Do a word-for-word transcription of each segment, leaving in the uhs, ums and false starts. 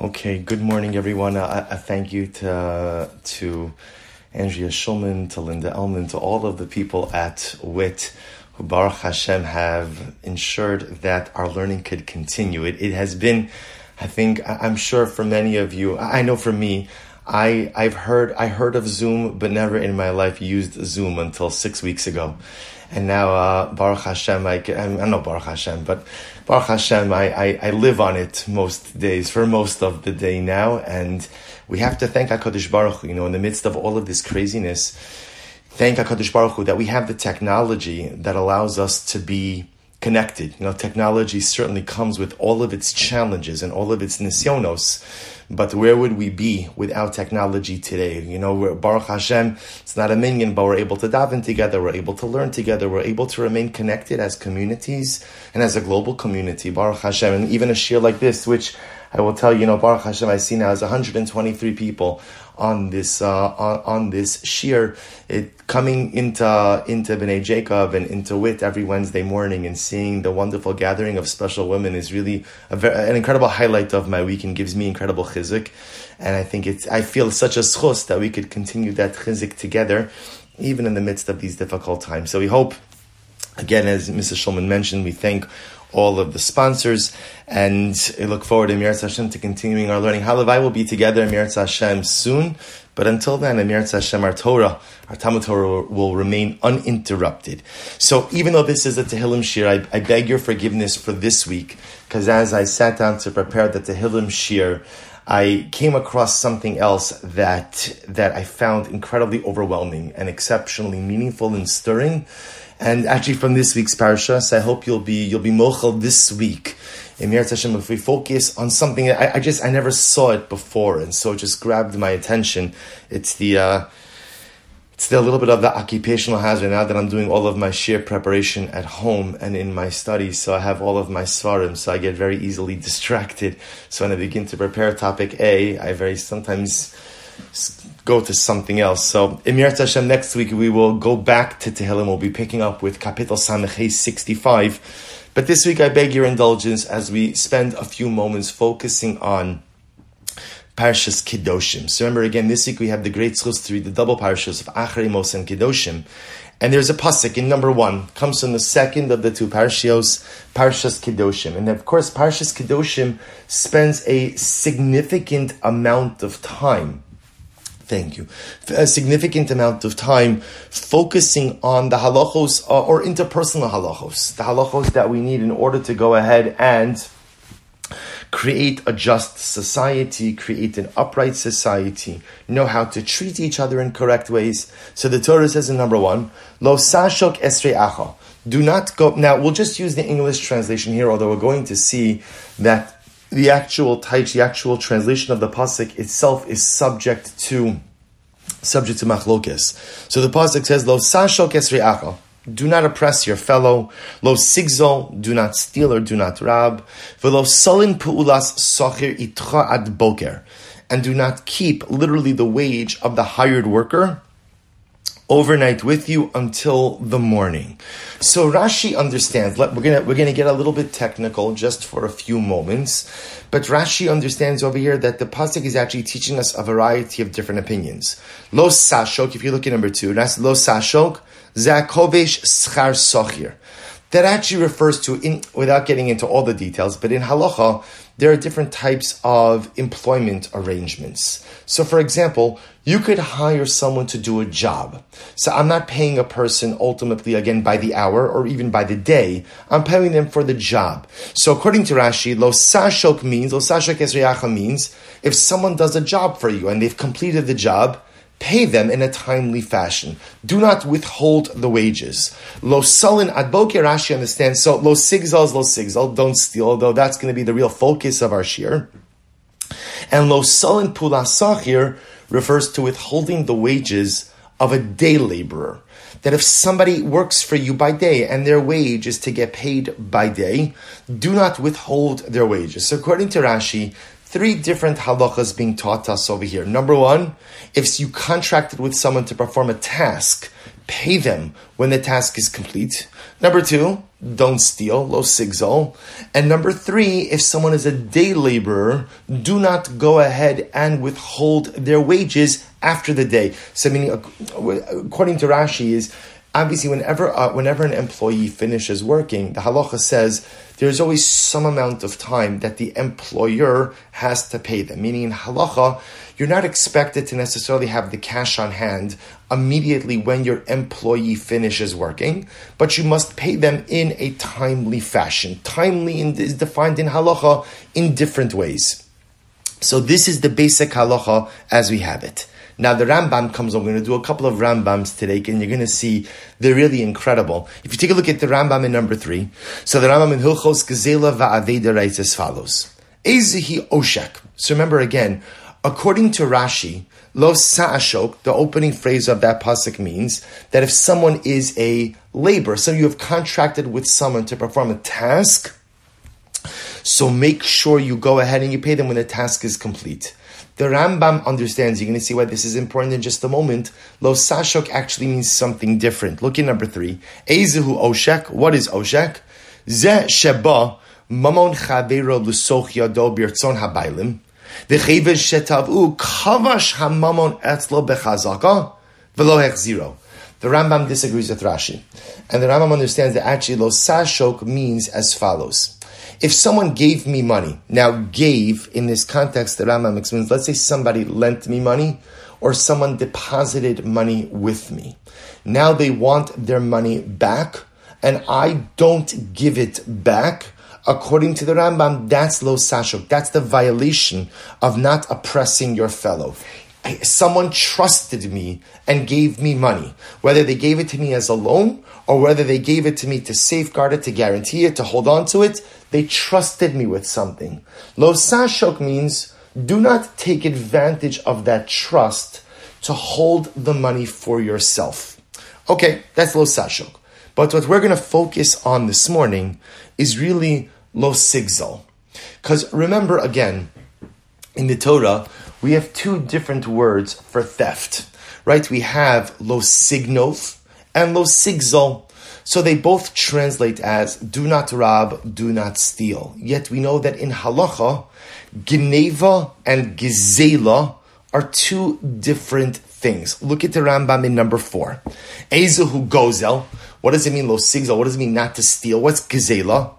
Okay, good morning, everyone. I, I thank you to to Andrea Schulman, to Linda Elman, to all of the people at W I T who, Baruch Hashem, have ensured that our learning could continue. It, it has been, I think, I'm sure for many of you, I know for me, I, I've heard, I heard of Zoom, but never in my life used Zoom until six weeks ago. And now, uh, Baruch Hashem, I, I don't know Baruch Hashem, but Baruch Hashem, I, I, I live on it most days, for most of the day now. And we have to thank HaKadosh Baruch Hu, you know, in the midst of all of this craziness, thank HaKadosh Baruch Hu that we have the technology that allows us to be connected. You know, technology certainly comes with all of its challenges and all of its nisyonos. But where would we be without technology today? You know, we're, Baruch Hashem, it's not a minyan, but we're able to daven together, we're able to learn together, we're able to remain connected as communities and as a global community, Baruch Hashem. And even a shir like this, which I will tell you, you know, Baruch Hashem, I see now is one hundred twenty-three people on this uh, on, on this shir, it coming into into B'nai Jacob and into W I T every Wednesday morning and seeing the wonderful gathering of special women is really a very, an incredible highlight of my week and gives me incredible chizuk. And I think it's I feel such a schus that we could continue that chizuk together, even in the midst of these difficult times. So we hope, again, as Missus Schulman mentioned, we thank all of the sponsors, and I look forward to Emirat Hashem to continuing our learning. Halavai will be together Emirat Hashem soon, but until then, Emirat Hashem, our Torah, our Talmud Torah will remain uninterrupted. So even though this is a Tehillim Shir, I, I beg your forgiveness for this week, because as I sat down to prepare the Tehillim Shir, I came across something else that that I found incredibly overwhelming and exceptionally meaningful and stirring. And actually, from this week's parasha, so I hope you'll be you'll be mochel this week. In Emirat Hashem, if we focus on something, I, I just I never saw it before, and so it just grabbed my attention. It's the uh, it's the little bit of the occupational hazard now that I'm doing all of my shir preparation at home and in my studies. So I have all of my svarim, so I get very easily distracted. So when I begin to prepare topic A, I very sometimes go to something else. So, Emirat Hashem, next week we will go back to Tehillim. We'll be picking up with Kapitel Samech sixty-five. But this week I beg your indulgence as we spend a few moments focusing on Parshas Kedoshim. So remember again, this week we have the great schus to read the double parashas of Acharei Mos and Kedoshim. And there's a pasuk in number one, comes from the second of the two parashios, Parshas Kedoshim. And of course, Parshas Kedoshim spends a significant amount of time Thank you. A significant amount of time focusing on the halachos uh, or interpersonal halachos, the halachos that we need in order to go ahead and create a just society, create an upright society, know how to treat each other in correct ways. So the Torah says in number one, Lo sashok esrei acha. Do not go. Now we'll just use the English translation here, although we're going to see that the actual taich, the actual translation of the pasuk itself is subject to subject to machlokes. So the pasuk says, "Lo sashok esrei acha." Do not oppress your fellow. Lo sigzol. Do not steal or do not rob. V'lo salin pu'ulas socher itcha ad boker. And do not keep literally the wage of the hired worker overnight with you until the morning. So Rashi understands. We're gonna we're gonna get a little bit technical just for a few moments, but Rashi understands over here that the pasuk is actually teaching us a variety of different opinions. Lo sashok. If you look at number two, that's lo sashok zakovesh schar sochir. That actually refers to, in, without getting into all the details, but in halacha, there are different types of employment arrangements. So for example, you could hire someone to do a job. So I'm not paying a person ultimately, again, by the hour or even by the day. I'm paying them for the job. So according to Rashi, lo sashok means, lo sashok esrei acha means, if someone does a job for you and they've completed the job, pay them in a timely fashion. Do not withhold the wages. Lo salin ad boker, Rashi understands. So lo sigzal is lo sigzal, don't steal, although that's going to be the real focus of our shir. And lo salin pulas sachir refers to withholding the wages of a day laborer. That if somebody works for you by day and their wage is to get paid by day, do not withhold their wages. So according to Rashi, three different halachas being taught us over here. Number one, if you contracted with someone to perform a task, pay them when the task is complete. Number two, don't steal, lo sigzol. And number three, if someone is a day laborer, do not go ahead and withhold their wages after the day. So meaning, according to Rashi, is obviously whenever uh, whenever an employee finishes working, the halacha says there's always some amount of time that the employer has to pay them. Meaning in halacha, you're not expected to necessarily have the cash on hand immediately when your employee finishes working, but you must pay them in a timely fashion. Timely in, is defined in halacha in different ways. So this is the basic halacha as we have it. Now the Rambam comes on. We're going to do a couple of Rambams today, and you're going to see they're really incredible. If you take a look at the Rambam in number three, so the Rambam in Hilchos Gezela Va'aveda writes as follows: Ezehi Oshek. So remember again, according to Rashi, Lo Sa'ashok, the opening phrase of that pasuk means that if someone is a laborer, so you have contracted with someone to perform a task, so make sure you go ahead and you pay them when the task is complete. The Rambam understands, you're going to see why this is important in just a moment. Lo Sashok actually means something different. Look at number three. Ezehu Oshek. What is Oshek? Ze sheba mamon chavero l'soch yado birtzon habaylim. V'chevesh shetavu kavash hamamon etzlo bechazaka v'lo hechziro. The Rambam disagrees with Rashi. And the Rambam understands that actually Lo Sashok means as follows. If someone gave me money, now gave, in this context, the Rambam explains, let's say somebody lent me money, or someone deposited money with me. Now they want their money back, and I don't give it back. According to the Rambam, that's lo sashok. That's the violation of not oppressing your fellow. Someone trusted me and gave me money, whether they gave it to me as a loan, or whether they gave it to me to safeguard it, to guarantee it, to hold on to it. They trusted me with something. Lo sashok means do not take advantage of that trust to hold the money for yourself. Okay, that's lo sashok. But what we're going to focus on this morning is really lo sigzol. Because remember again, in the Torah, we have two different words for theft. Right? We have lo signov and lo sigzol. So they both translate as do not rob, do not steal. Yet we know that in halacha, geneva and gezela are two different things. Look at the Rambam in number four. Ezehu gozel. What does it mean, lo sigzol? What does it mean not to steal? What's gezela?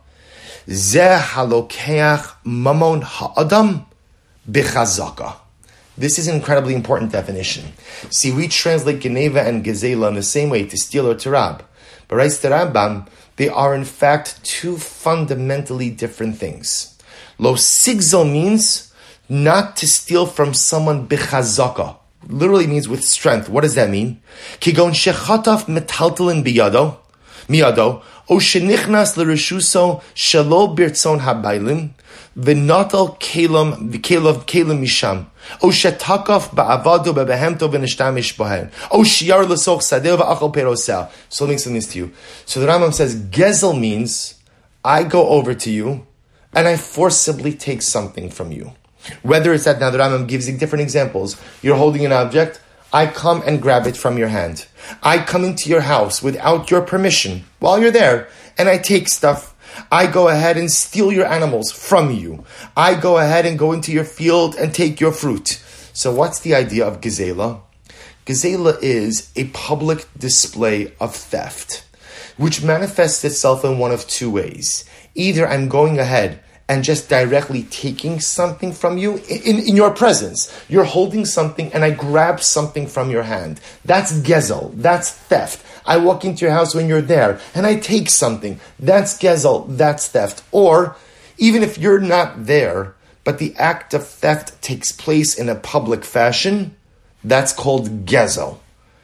Zeh halokeach mamon ha'adam bechazaka. This is an incredibly important definition. See, we translate geneva and gezela in the same way, to steal or to rob. But writes the Rambam, they are in fact two fundamentally different things. Lo sigzol means not to steal from someone bechazaka. Literally means with strength. What does that mean? Kigon shechataf metaltalin biyado, miyado, o shenichnas l'reshuso shelo birtzon habaylim, v'natal kelam v'kelav kelam misham, o shetakaf ba'avado bebehemto v'nishtamish bohen, o shiar l'soch sadeh v'achal perosel. So let me explain this to you. So the Rambam says, gezel means, I go over to you, and I forcibly take something from you. Whether it's that, now the Rambam gives different examples. You're holding an object, I come and grab it from your hand. I come into your house without your permission while you're there, and I take stuff. I go ahead and steal your animals from you. I go ahead and go into your field and take your fruit. So what's the idea of gezela? Gezela is a public display of theft, which manifests itself in one of two ways. Either I'm going ahead and just directly taking something from you in, in your presence. You're holding something and I grab something from your hand. That's gezel. That's theft. I walk into your house when you're there and I take something. That's gezel. That's theft. Or even if you're not there, but the act of theft takes place in a public fashion, that's called gezel.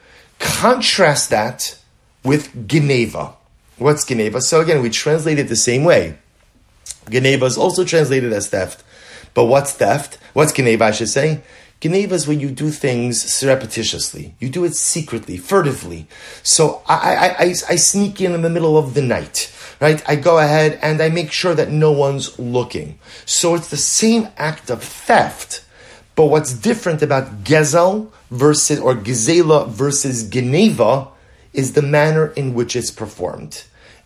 Contrast that with geneva. What's geneva? So again, we translate it the same way. Geneva is also translated as theft. But what's theft? What's geneva, I should say? Geneva is when you do things surreptitiously. You do it secretly, furtively. So I, I, I, I sneak in in the middle of the night, right? I go ahead and I make sure that no one's looking. So it's the same act of theft. But what's different about gezel versus, or gezela versus geneva is the manner in which it's performed.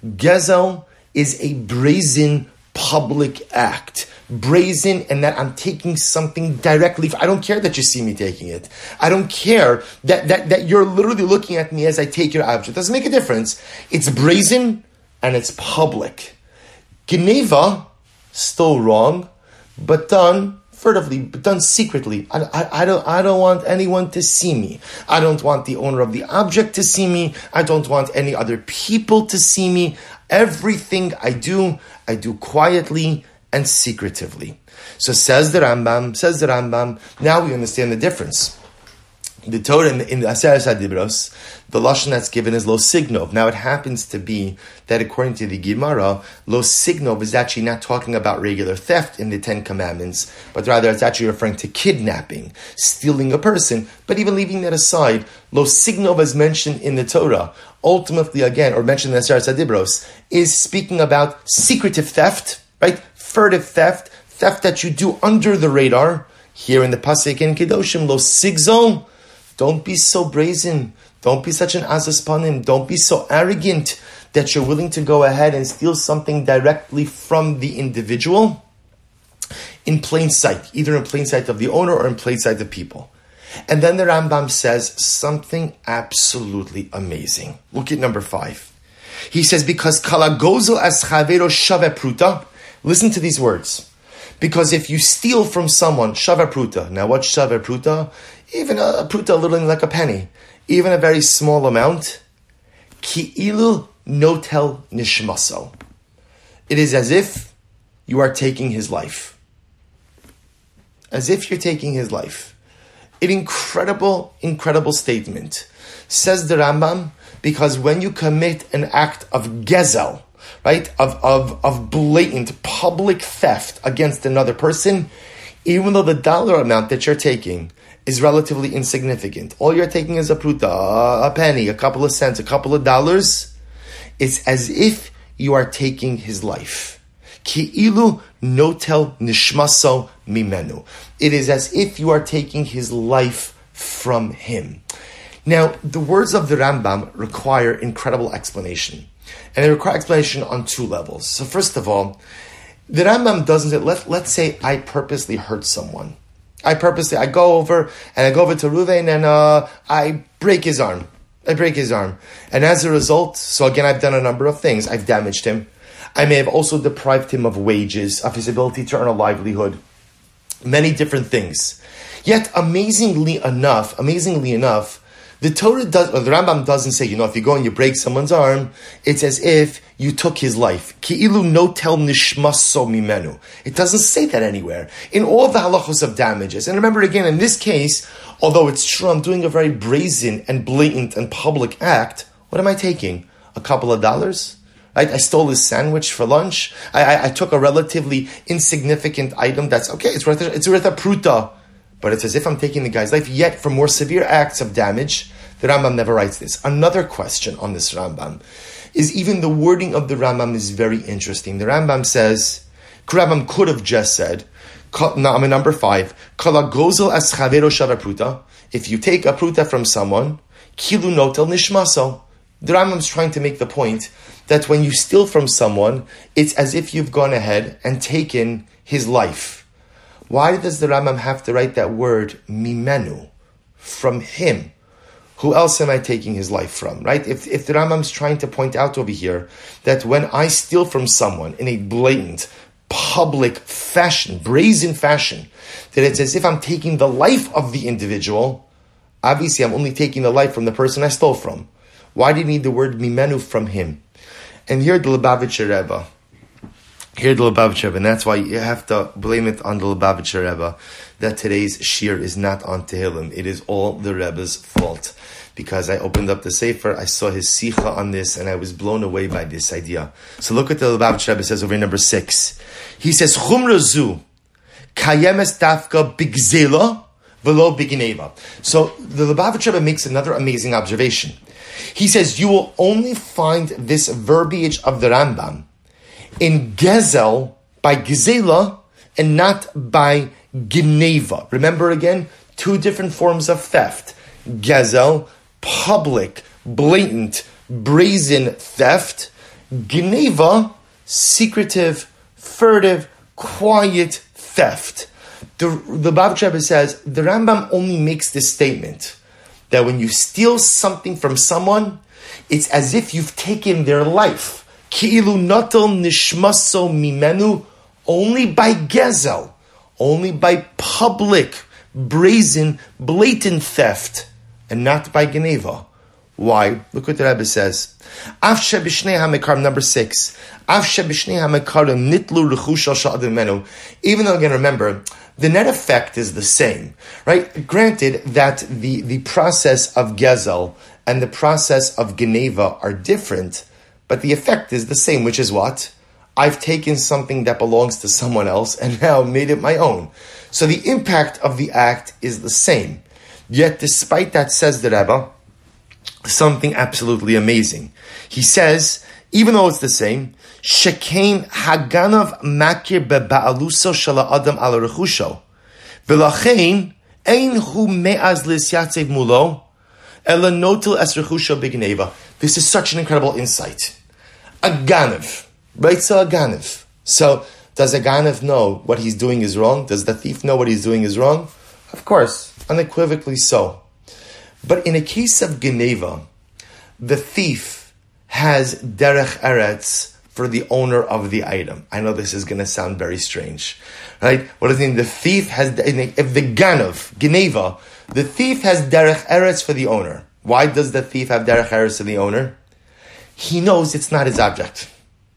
Gezel is a brazen public act. Brazen, and that I'm taking something directly. I don't care that you see me taking it. I don't care that, that, that you're literally looking at me as I take your object. It doesn't make a difference. It's brazen and it's public. Geneva, still wrong, but done furtively, but done secretly. I, I, I don't I don't want anyone to see me. I don't want the owner of the object to see me. I don't want any other people to see me. Everything I do, I do quietly and secretively. So says the Rambam, says the Rambam, now we understand the difference. The Torah in the, in the Aseret HaDibros, the Lashon that's given is lo signov. Now it happens to be that according to the Gemara, lo signov is actually not talking about regular theft in the Ten Commandments, but rather it's actually referring to kidnapping, stealing a person. But even leaving that aside, lo signov as mentioned in the Torah, ultimately again, or mentioned in the Aseret HaDibros, is speaking about secretive theft, right? Furtive theft, theft that you do under the radar. Here in the Pasuk in Kedoshim, lo sigzol, don't be so brazen. Don't be such an azaspanim. Don't be so arrogant that you're willing to go ahead and steal something directly from the individual in plain sight, either in plain sight of the owner or in plain sight of people. And then the Rambam says something absolutely amazing. Look at number five. He says, because kala gozel as chavero shave pruta. Listen to these words. Because if you steal from someone, shava pruta. Now what's shava pruta? Even a pruta, literally like a penny. Even a very small amount. Ki'ilu notel nishmaso. It is as if you are taking his life. As if you're taking his life. An incredible, incredible statement. Says the Rambam, because when you commit an act of gezel, right, of, of, of blatant public theft against another person, even though the dollar amount that you're taking is relatively insignificant, all you're taking is a pruta, a penny, a couple of cents, a couple of dollars, it's as if you are taking his life. Ki'ilu notel nishmaso mimenu. It is as if you are taking his life from him. Now, the words of the Rambam require incredible explanation. And they require explanation on two levels. So first of all, the Rambam doesn't, let, let's say I purposely hurt someone. I purposely, I go over, and I go over to Ruvain, and uh, I break his arm. I break his arm. And as a result, so again, I've done a number of things. I've damaged him. I may have also deprived him of wages, of his ability to earn a livelihood. Many different things. Yet, amazingly enough, amazingly enough, the Torah does, or the Rambam doesn't say, you know, if you go and you break someone's arm, it's as if you took his life. Ki'ilu notel nishmaso mimenu. It doesn't say that anywhere. In all of the halachos of damages. And remember again, in this case, although it's true, I'm doing a very brazen and blatant and public act, what am I taking? A couple of dollars? Right? I stole his sandwich for lunch. I, I, I took a relatively insignificant item that's, okay, it's worth a, it's worth a pruta. But it's as if I'm taking the guy's life. Yet, for more severe acts of damage, the Rambam never writes this. Another question on this Rambam is even the wording of the Rambam is very interesting. The Rambam says, Rambam could have just said, number five, Kala gozel as chavero shava pruta. If you take a pruta from someone, kilu notel nishmaso. The Rambam's trying to make the point that when you steal from someone, it's as if you've gone ahead and taken his life. Why does the Rambam have to write that word, mimenu, from him? Who else am I taking his life from, right? If, if the Rambam's trying to point out over here that when I steal from someone in a blatant, public fashion, brazen fashion, that it's as if I'm taking the life of the individual, obviously I'm only taking the life from the person I stole from. Why do you need the word mimenu from him? And here the Lubavitcher Rebbe, Here the Lubavitcher Rebbe, and that's why you have to blame it on the Lubavitcher Rebbe that today's shir is not on Tehillim. It is all the Rebbe's fault. Because I opened up the Sefer, I saw his Sicha on this, and I was blown away by this idea. So look at the Lubavitcher Rebbe says over in number six. He says, Chumra zu, kayemes dafka bigzela velo bigneva. So the Lubavitcher Rebbe makes another amazing observation. He says, you will only find this verbiage of the Rambam in Gezel by Gezela and not by Geneva. Remember again, two different forms of theft. Gezel, public, blatant, brazen theft. Geneva, secretive, furtive, quiet theft. The, the Baba Rebbe says, the Rambam only makes this statement, that when you steal something from someone, it's as if you've taken their life. Ki'ilu natal nishmaso mimenu, only by gezel, only by public, brazen, blatant theft, and not by Geneva. Why? Look what the Rebbe says. Af shebishnei hamekarim, number six. Af shebishnei hamekarim nitlu rechusha sha'adam menu. Even though, again, remember, the net effect is the same, right? Granted that the, the process of gezel and the process of Geneva are different, but the effect is the same, which is what? I've taken something that belongs to someone else and now made it my own. So the impact of the act is the same. Yet despite that, says the Rebbe, something absolutely amazing. He says, even though it's the same, Shekain haganav makir beba'aluso shala adam ala rechusho, v'lachein ein hu me'az lisyatzev mulo, ela notil es rechusho b'gneva. This is such an incredible insight. A ganav, right? So a ganav. So does a ganav know what he's doing is wrong? Does the thief know what he's doing is wrong? Of course, unequivocally so. But in a case of Geneva, the thief has derech eretz for the owner of the item. I know this is going to sound very strange, right? What does it mean? The thief has, if the ganav, Geneva, the thief has derech eretz for the owner. Why does the thief have derech eretz for the owner? He knows it's not his object.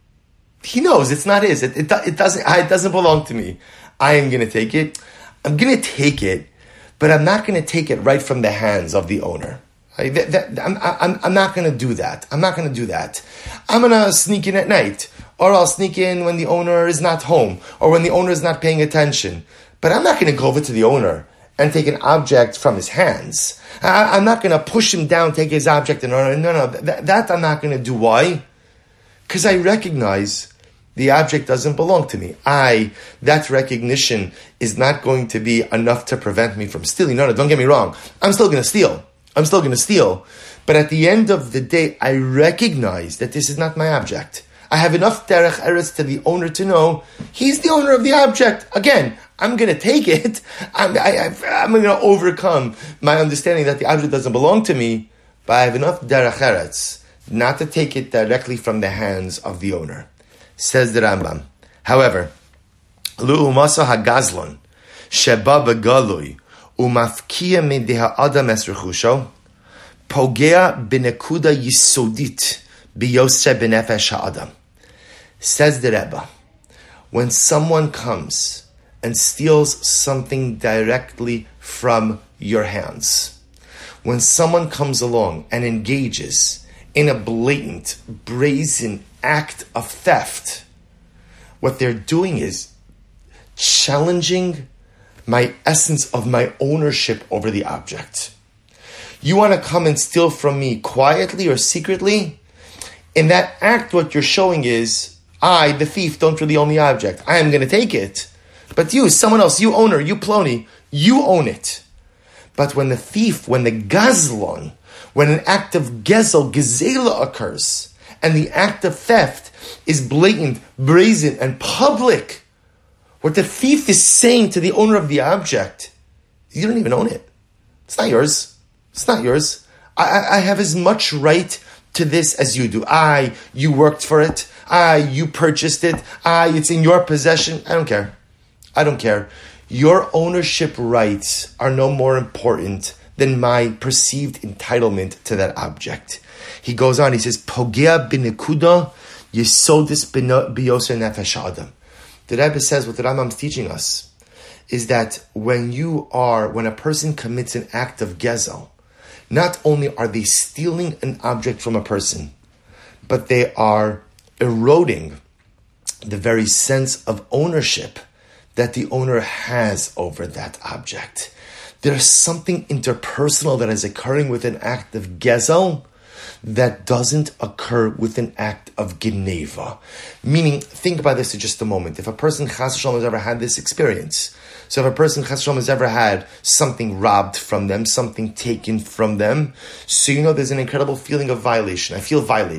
He knows it's not his. It, it, it doesn't. It doesn't belong to me. I am going to take it. I'm going to take it, but I'm not going to take it right from the hands of the owner. Right? That, that, I'm, I'm, I'm not going to do that. I'm not going to do that. I'm going to sneak in at night, or I'll sneak in when the owner is not home, or when the owner is not paying attention. But I'm not going to go over to the owner and take an object from his hands. I, I'm not going to push him down, take his object, and no, no, no. That, that I'm not going to do. Why? Because I recognize the object doesn't belong to me. I, that recognition is not going to be enough to prevent me from stealing. No, no, don't get me wrong. I'm still going to steal. I'm still going to steal. But at the end of the day, I recognize that this is not my object. I have enough derech eretz to the owner to know he's the owner of the object. Again, I'm going to take it. I'm, I, I'm going to overcome my understanding that the object doesn't belong to me, but I have enough derech eretz not to take it directly from the hands of the owner. Says the Rambam. However, lu'umasa hagazlon sheba begalui umafkia medeha adam es rechusho pogea binekuda yisodit biyose benefesh ha'adam. Says the Rebbe, when someone comes and steals something directly from your hands, when someone comes along and engages in a blatant, brazen act of theft, what they're doing is challenging my essence of my ownership over the object. You want to come and steal from me quietly or secretly? In that act, what you're showing is, I, the thief, don't really own the object. I am going to take it. But you, someone else, you owner, you Plony, you own it. But when the thief, when the gazlon, when an act of gezel, gezela occurs, and the act of theft is blatant, brazen, and public, what the thief is saying to the owner of the object, you don't even own it. It's not yours. It's not yours. I, I have as much right to this as you do. I, you worked for it. I, you purchased it. I, it's in your possession. I don't care. I don't care. Your ownership rights are no more important than my perceived entitlement to that object. He goes on, he says, Pogea binekuda yisodis biyoser nefesh adam. The Rebbe says what the Rambam is teaching us is that when you are, when a person commits an act of gezel, not only are they stealing an object from a person, but they are eroding the very sense of ownership that the owner has over that object. There's something interpersonal that is occurring with an act of gezel that doesn't occur with an act of Geneva. Meaning, think about this for just a moment. If a person, chas v'shalom, has ever had this experience, so if a person, chas v'shalom, has ever had something robbed from them, something taken from them, so you know there's an incredible feeling of violation. I feel violated.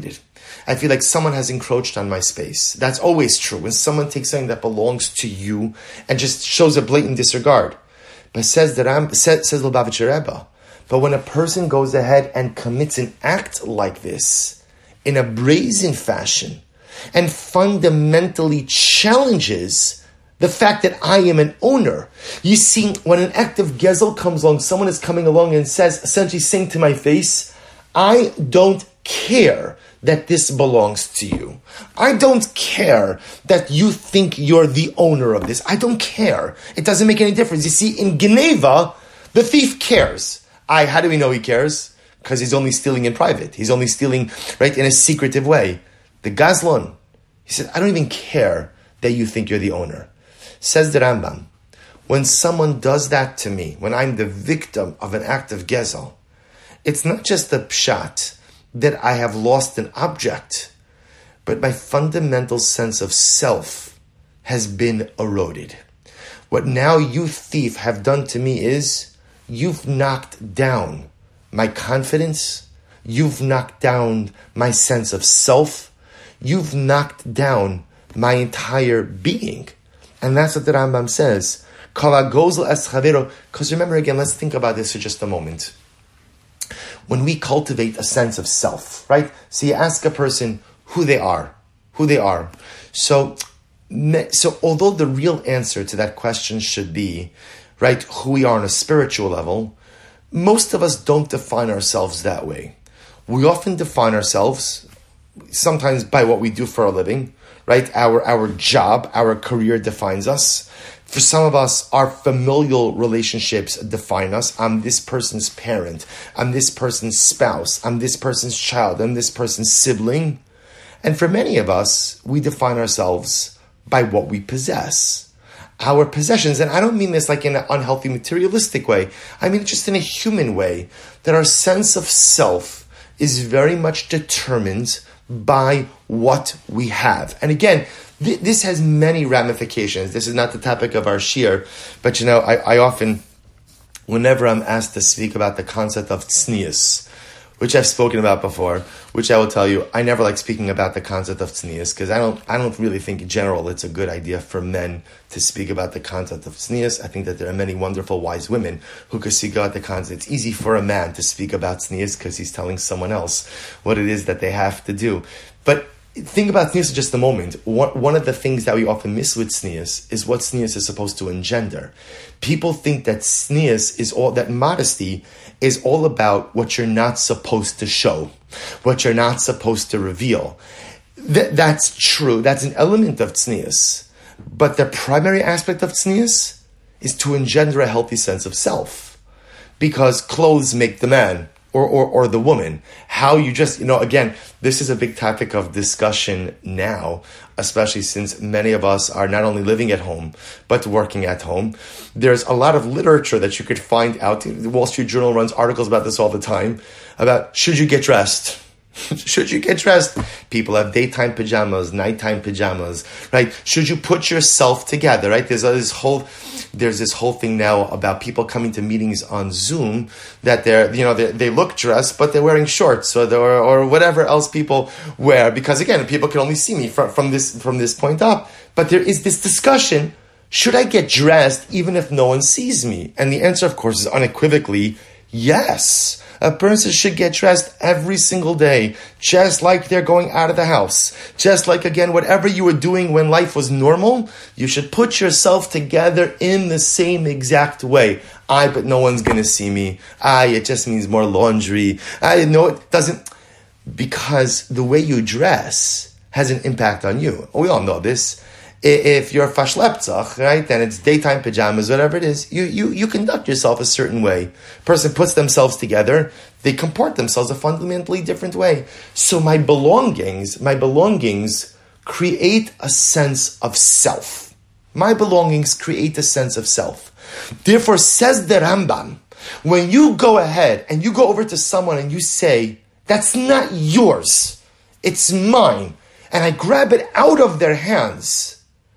I feel like someone has encroached on my space. That's always true. When someone takes something that belongs to you and just shows a blatant disregard. But says that I'm says, says Lubavitcher Rebbe, but when a person goes ahead and commits an act like this in a brazen fashion and fundamentally challenges the fact that I am an owner. You see, when an act of gezel comes along, someone is coming along and says, essentially saying to my face, I don't care that this belongs to you. I don't care that you think you're the owner of this. I don't care. It doesn't make any difference. You see, in Geneva, the thief cares. I, how do we know he cares? Because he's only stealing in private. He's only stealing, right, in a secretive way. The Gazlon, he said, I don't even care that you think you're the owner. Says the Rambam, when someone does that to me, when I'm the victim of an act of gezel, it's not just the pshat that I have lost an object, but my fundamental sense of self has been eroded. What now you thief have done to me is, you've knocked down my confidence, you've knocked down my sense of self, you've knocked down my entire being. And that's what the Rambam says. Because remember again, let's think about this for just a moment. When we cultivate a sense of self, right? So you ask a person who they are, who they are. So, so although the real answer to that question should be, right, who we are on a spiritual level, most of us don't define ourselves that way. We often define ourselves sometimes by what we do for a living, right? Our our job, our career defines us. For some of us, our familial relationships define us. I'm this person's parent. I'm this person's spouse. I'm this person's child. I'm this person's sibling. And for many of us, we define ourselves by what we possess. Our possessions, and I don't mean this like in an unhealthy materialistic way. I mean just in a human way, that our sense of self is very much determined by what we have. And again, th- this has many ramifications. This is not the topic of our shir, but you know, I, I often, whenever I'm asked to speak about the concept of tznius, which I've spoken about before, which I will tell you, I never like speaking about the concept of tznius, because I don't I don't really think in general it's a good idea for men to speak about the concept of tznius. I think that there are many wonderful wise women who could speak about the concept. It's easy for a man to speak about tznius because he's telling someone else what it is that they have to do. But think about tznius for just a moment. One of the things that we often miss with tznius is what tznius is supposed to engender. People think that tznius is all, that modesty is all about what you're not supposed to show, what you're not supposed to reveal. Th- that's true. That's an element of tznius. But the primary aspect of tznius is to engender a healthy sense of self. Because clothes make the man. Or, or or the woman. How you just, you know, again, this is a big topic of discussion now, especially since many of us are not only living at home, but working at home. There's a lot of literature that you could find out. The Wall Street Journal runs articles about this all the time, about should you get dressed? Should you get dressed? People have daytime pajamas, nighttime pajamas, right? Should you put yourself together, right? There's this whole, there's this whole thing now about people coming to meetings on Zoom that they're, you know, they, they look dressed, but they're wearing shorts or or, or whatever else people wear, because again, people can only see me from, from this from this point up. But there is this discussion: should I get dressed even if no one sees me? And the answer, of course, is unequivocally yes. A person should get dressed every single day, just like they're going out of the house. Just like, again, whatever you were doing when life was normal, you should put yourself together in the same exact way. I, but no one's going to see me. I, it just means more laundry. I know it doesn't, because the way you dress has an impact on you. We all know this. If you're fashleptzach, right, then it's daytime pajamas, whatever it is, you, you, you conduct yourself a certain way. Person puts themselves together, they comport themselves a fundamentally different way. So my belongings, my belongings create a sense of self. My belongings create a sense of self. Therefore, says the Rambam, when you go ahead and you go over to someone and you say, that's not yours, it's mine, and I grab it out of their hands,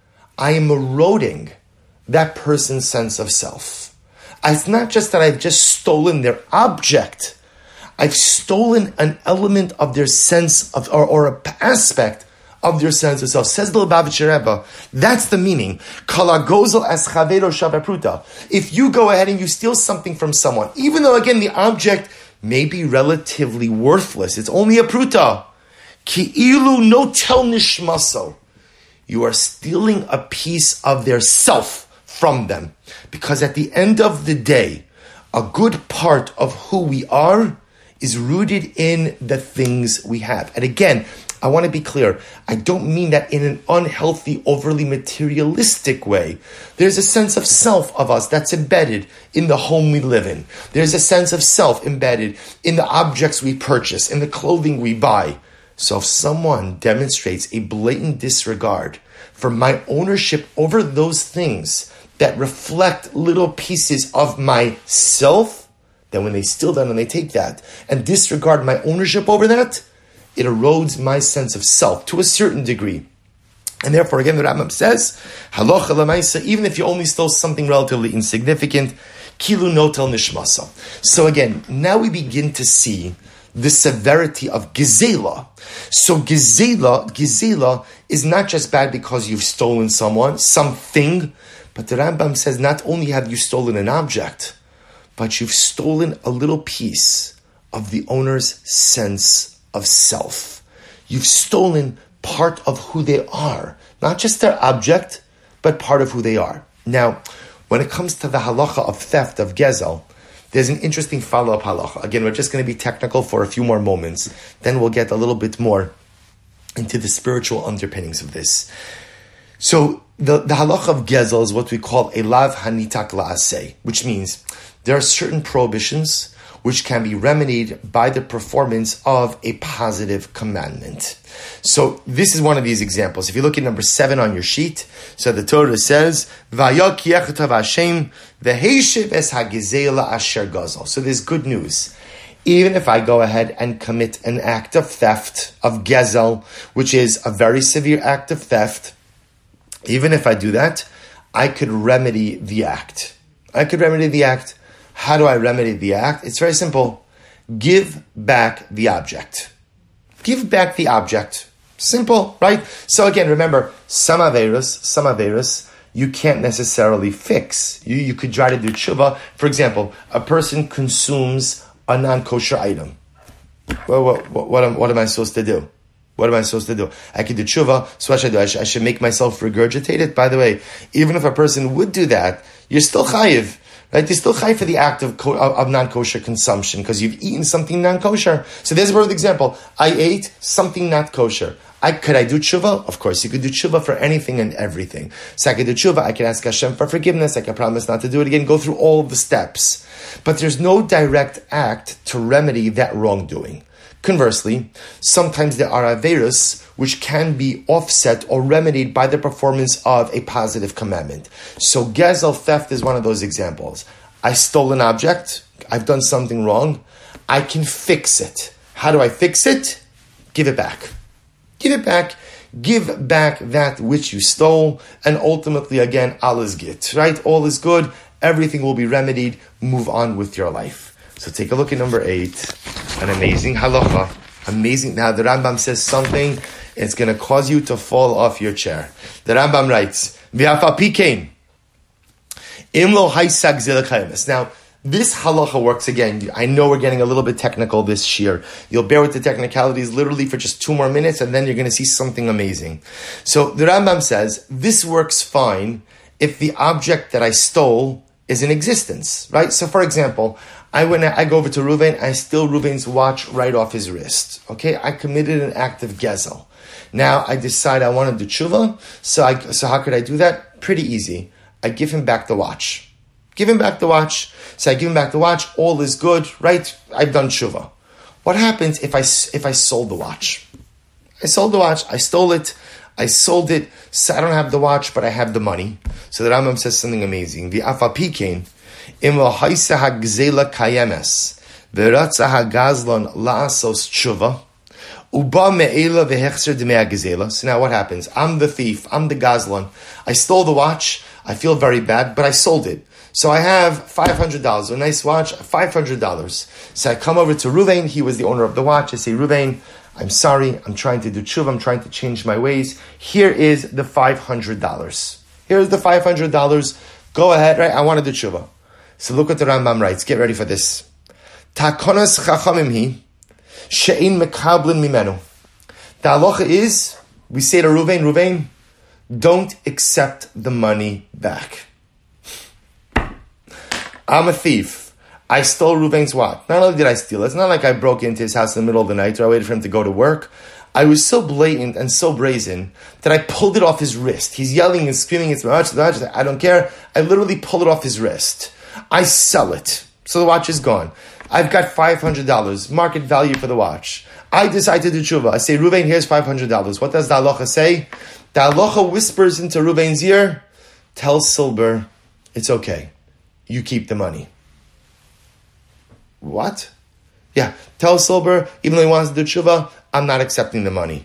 I am eroding that person's sense of self. It's not just that I've just stolen their object. I've stolen an element of their sense of, or, or an aspect of their sense of self. Says the Lubavitcher Rebbe, that's the meaning. Kalagozel as chavero shavapruta. If you go ahead and you steal something from someone, even though again the object may be relatively worthless, it's only a pruta. Ki ilu no tel nishmaso. You are stealing a piece of their self from them. Because at the end of the day, a good part of who we are is rooted in the things we have. And again, I want to be clear. I don't mean that in an unhealthy, overly materialistic way. There's a sense of self of us that's embedded in the home we live in. There's a sense of self embedded in the objects we purchase, in the clothing we buy. So if someone demonstrates a blatant disregard for my ownership over those things that reflect little pieces of myself, then when they steal that and they take that and disregard my ownership over that, it erodes my sense of self to a certain degree. And therefore, again, the Rambam says, halacha l'maisa, even if you only stole something relatively insignificant, kilu notel nishmasa. So again, now we begin to see the severity of gezela. So gezela, gezela is not just bad because you've stolen someone, something, but the Rambam says not only have you stolen an object, but you've stolen a little piece of the owner's sense of self. You've stolen part of who they are, not just their object, but part of who they are. Now, when it comes to the halacha of theft, of gezel, there's an interesting follow-up halacha. Again, we're just going to be technical for a few more moments. Then we'll get a little bit more into the spiritual underpinnings of this. So the, the halacha of gezel is what we call a lav hanitak la'aseh, which means there are certain prohibitions which can be remedied by the performance of a positive commandment. So this is one of these examples. If you look at number seven on your sheet, so the Torah says, "Vayok yechutav Hashem v'heishiv es hagezela asher gazel." So there's good news. Even if I go ahead and commit an act of theft, of gezel, which is a very severe act of theft, even if I do that, I could remedy the act. I could remedy the act. How do I remedy the act? It's very simple. Give back the object. Give back the object. Simple, right? So again, remember, some averos, some averos, you can't necessarily fix. You, you could try to do tshuva. For example, a person consumes a non-kosher item. Well, what, what, what, am, what am I supposed to do? What am I supposed to do? I could do tshuva, so what should I do? I should, I should make myself regurgitate it. By the way, even if a person would do that, you're still chayiv. Right? You're still chayiv for the act of, of, of non-kosher consumption because you've eaten something non-kosher. So there's a perfect example. I ate something not kosher. I, could I do tshuva? Of course, you could do tshuva for anything and everything. So I could do tshuva, I can ask Hashem for forgiveness, I can promise not to do it again, go through all of the steps. But there's no direct act to remedy that wrongdoing. Conversely, sometimes there are averos which can be offset or remedied by the performance of a positive commandment. So gezel, theft, is one of those examples. I stole an object, I've done something wrong, I can fix it. How do I fix it? Give it back. Give it back. Give back that which you stole, and ultimately, again, all is git, right? All is good, everything will be remedied, move on with your life. So take a look at number eight. An amazing halacha. Amazing. Now the Rambam says something, it's going to cause you to fall off your chair. The Rambam writes, V'afa pikein, imlo haisag zilakayamis. Now, this halacha works again. I know we're getting a little bit technical this year. You'll bear with the technicalities literally for just two more minutes, and then you're going to see something amazing. So the Rambam says, this works fine if the object that I stole is in existence, right? So for example, I went, I go over to Reuven, I steal Reuven's watch right off his wrist. Okay, I committed an act of gezel. Now I decide I want to do tshuva. So I, so how could I do that? Pretty easy. I give him back the watch. Give him back the watch. So I give him back the watch. All is good, right? I've done tshuva. What happens if I if I sold the watch? I sold the watch. I stole it. I sold it. So I don't have the watch, but I have the money. So the Rambam says something amazing. The afapikein. Imlo haisa hagzela kayemes veratza hagazlon laasos tshuva uba me'ela vehechser demei hagzela. So now what happens? I'm the thief. I'm the gazlon. I stole the watch. I feel very bad, but I sold it. So I have five hundred dollars, a nice watch, five hundred dollars. So I come over to Ruvain, he was the owner of the watch. I say, Ruvain, I'm sorry, I'm trying to do tshuva, I'm trying to change my ways. Here is the five hundred dollars. Here's the five hundred dollars. Go ahead, right? I want to do tshuva. So look what the Rambam writes. Get ready for this. Takonas chachamim hi, she'in mekablin mimenu. The halacha is, we say to Ruvain, Ruvain, don't accept the money back. I'm a thief. I stole Ruvain's watch. Not only did I steal it, it's not like I broke into his house in the middle of the night or I waited for him to go to work. I was so blatant and so brazen that I pulled it off his wrist. He's yelling and screaming, it's my watch, it's my watch. I don't care. I literally pulled it off his wrist. I sell it. So the watch is gone. I've got five hundred dollars, market value for the watch. I decide to do tshuva. I say, Ruvain, here's five hundred dollars. What does the halacha say? The halacha whispers into Ruvain's ear, tell Silber, it's okay. You keep the money. What? Yeah, tell Silber, even though he wants to do tshuva, I'm not accepting the money.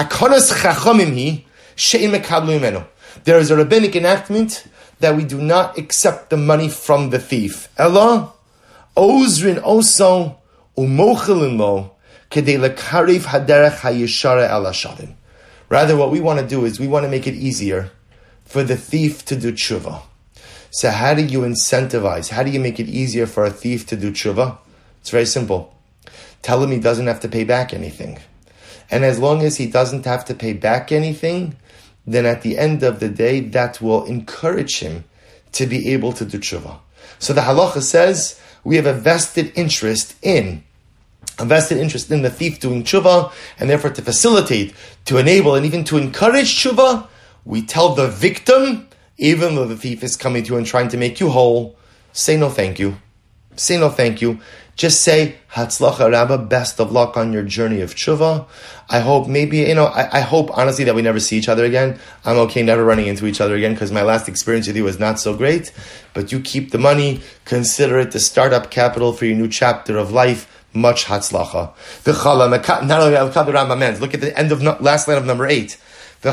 There is a rabbinic enactment that we do not accept the money from the thief. Ella, ozrin oso umochelin lo kedei lekariv haderech hayishara el hashavim. Rather, what we want to do is we want to make it easier for the thief to do tshuva. So how do you incentivize? How do you make it easier for a thief to do tshuva? It's very simple. Tell him he doesn't have to pay back anything. And as long as he doesn't have to pay back anything, then at the end of the day, that will encourage him to be able to do tshuva. So the halacha says we have a vested interest in, a vested interest in the thief doing tshuva, and therefore to facilitate, to enable, and even to encourage tshuva, we tell the victim, even though the thief is coming to you and trying to make you whole, say no thank you. Say no thank you. Just say, Hatzlacha Rabba, best of luck on your journey of tshuva. I hope maybe, you know, I, I hope honestly that we never see each other again. I'm okay never running into each other again because my last experience with you was not so great. But you keep the money, consider it the startup capital for your new chapter of life. Much Hatzlacha. Not only I'll the Rambam ends. Look at the end of no, last line of number eight. And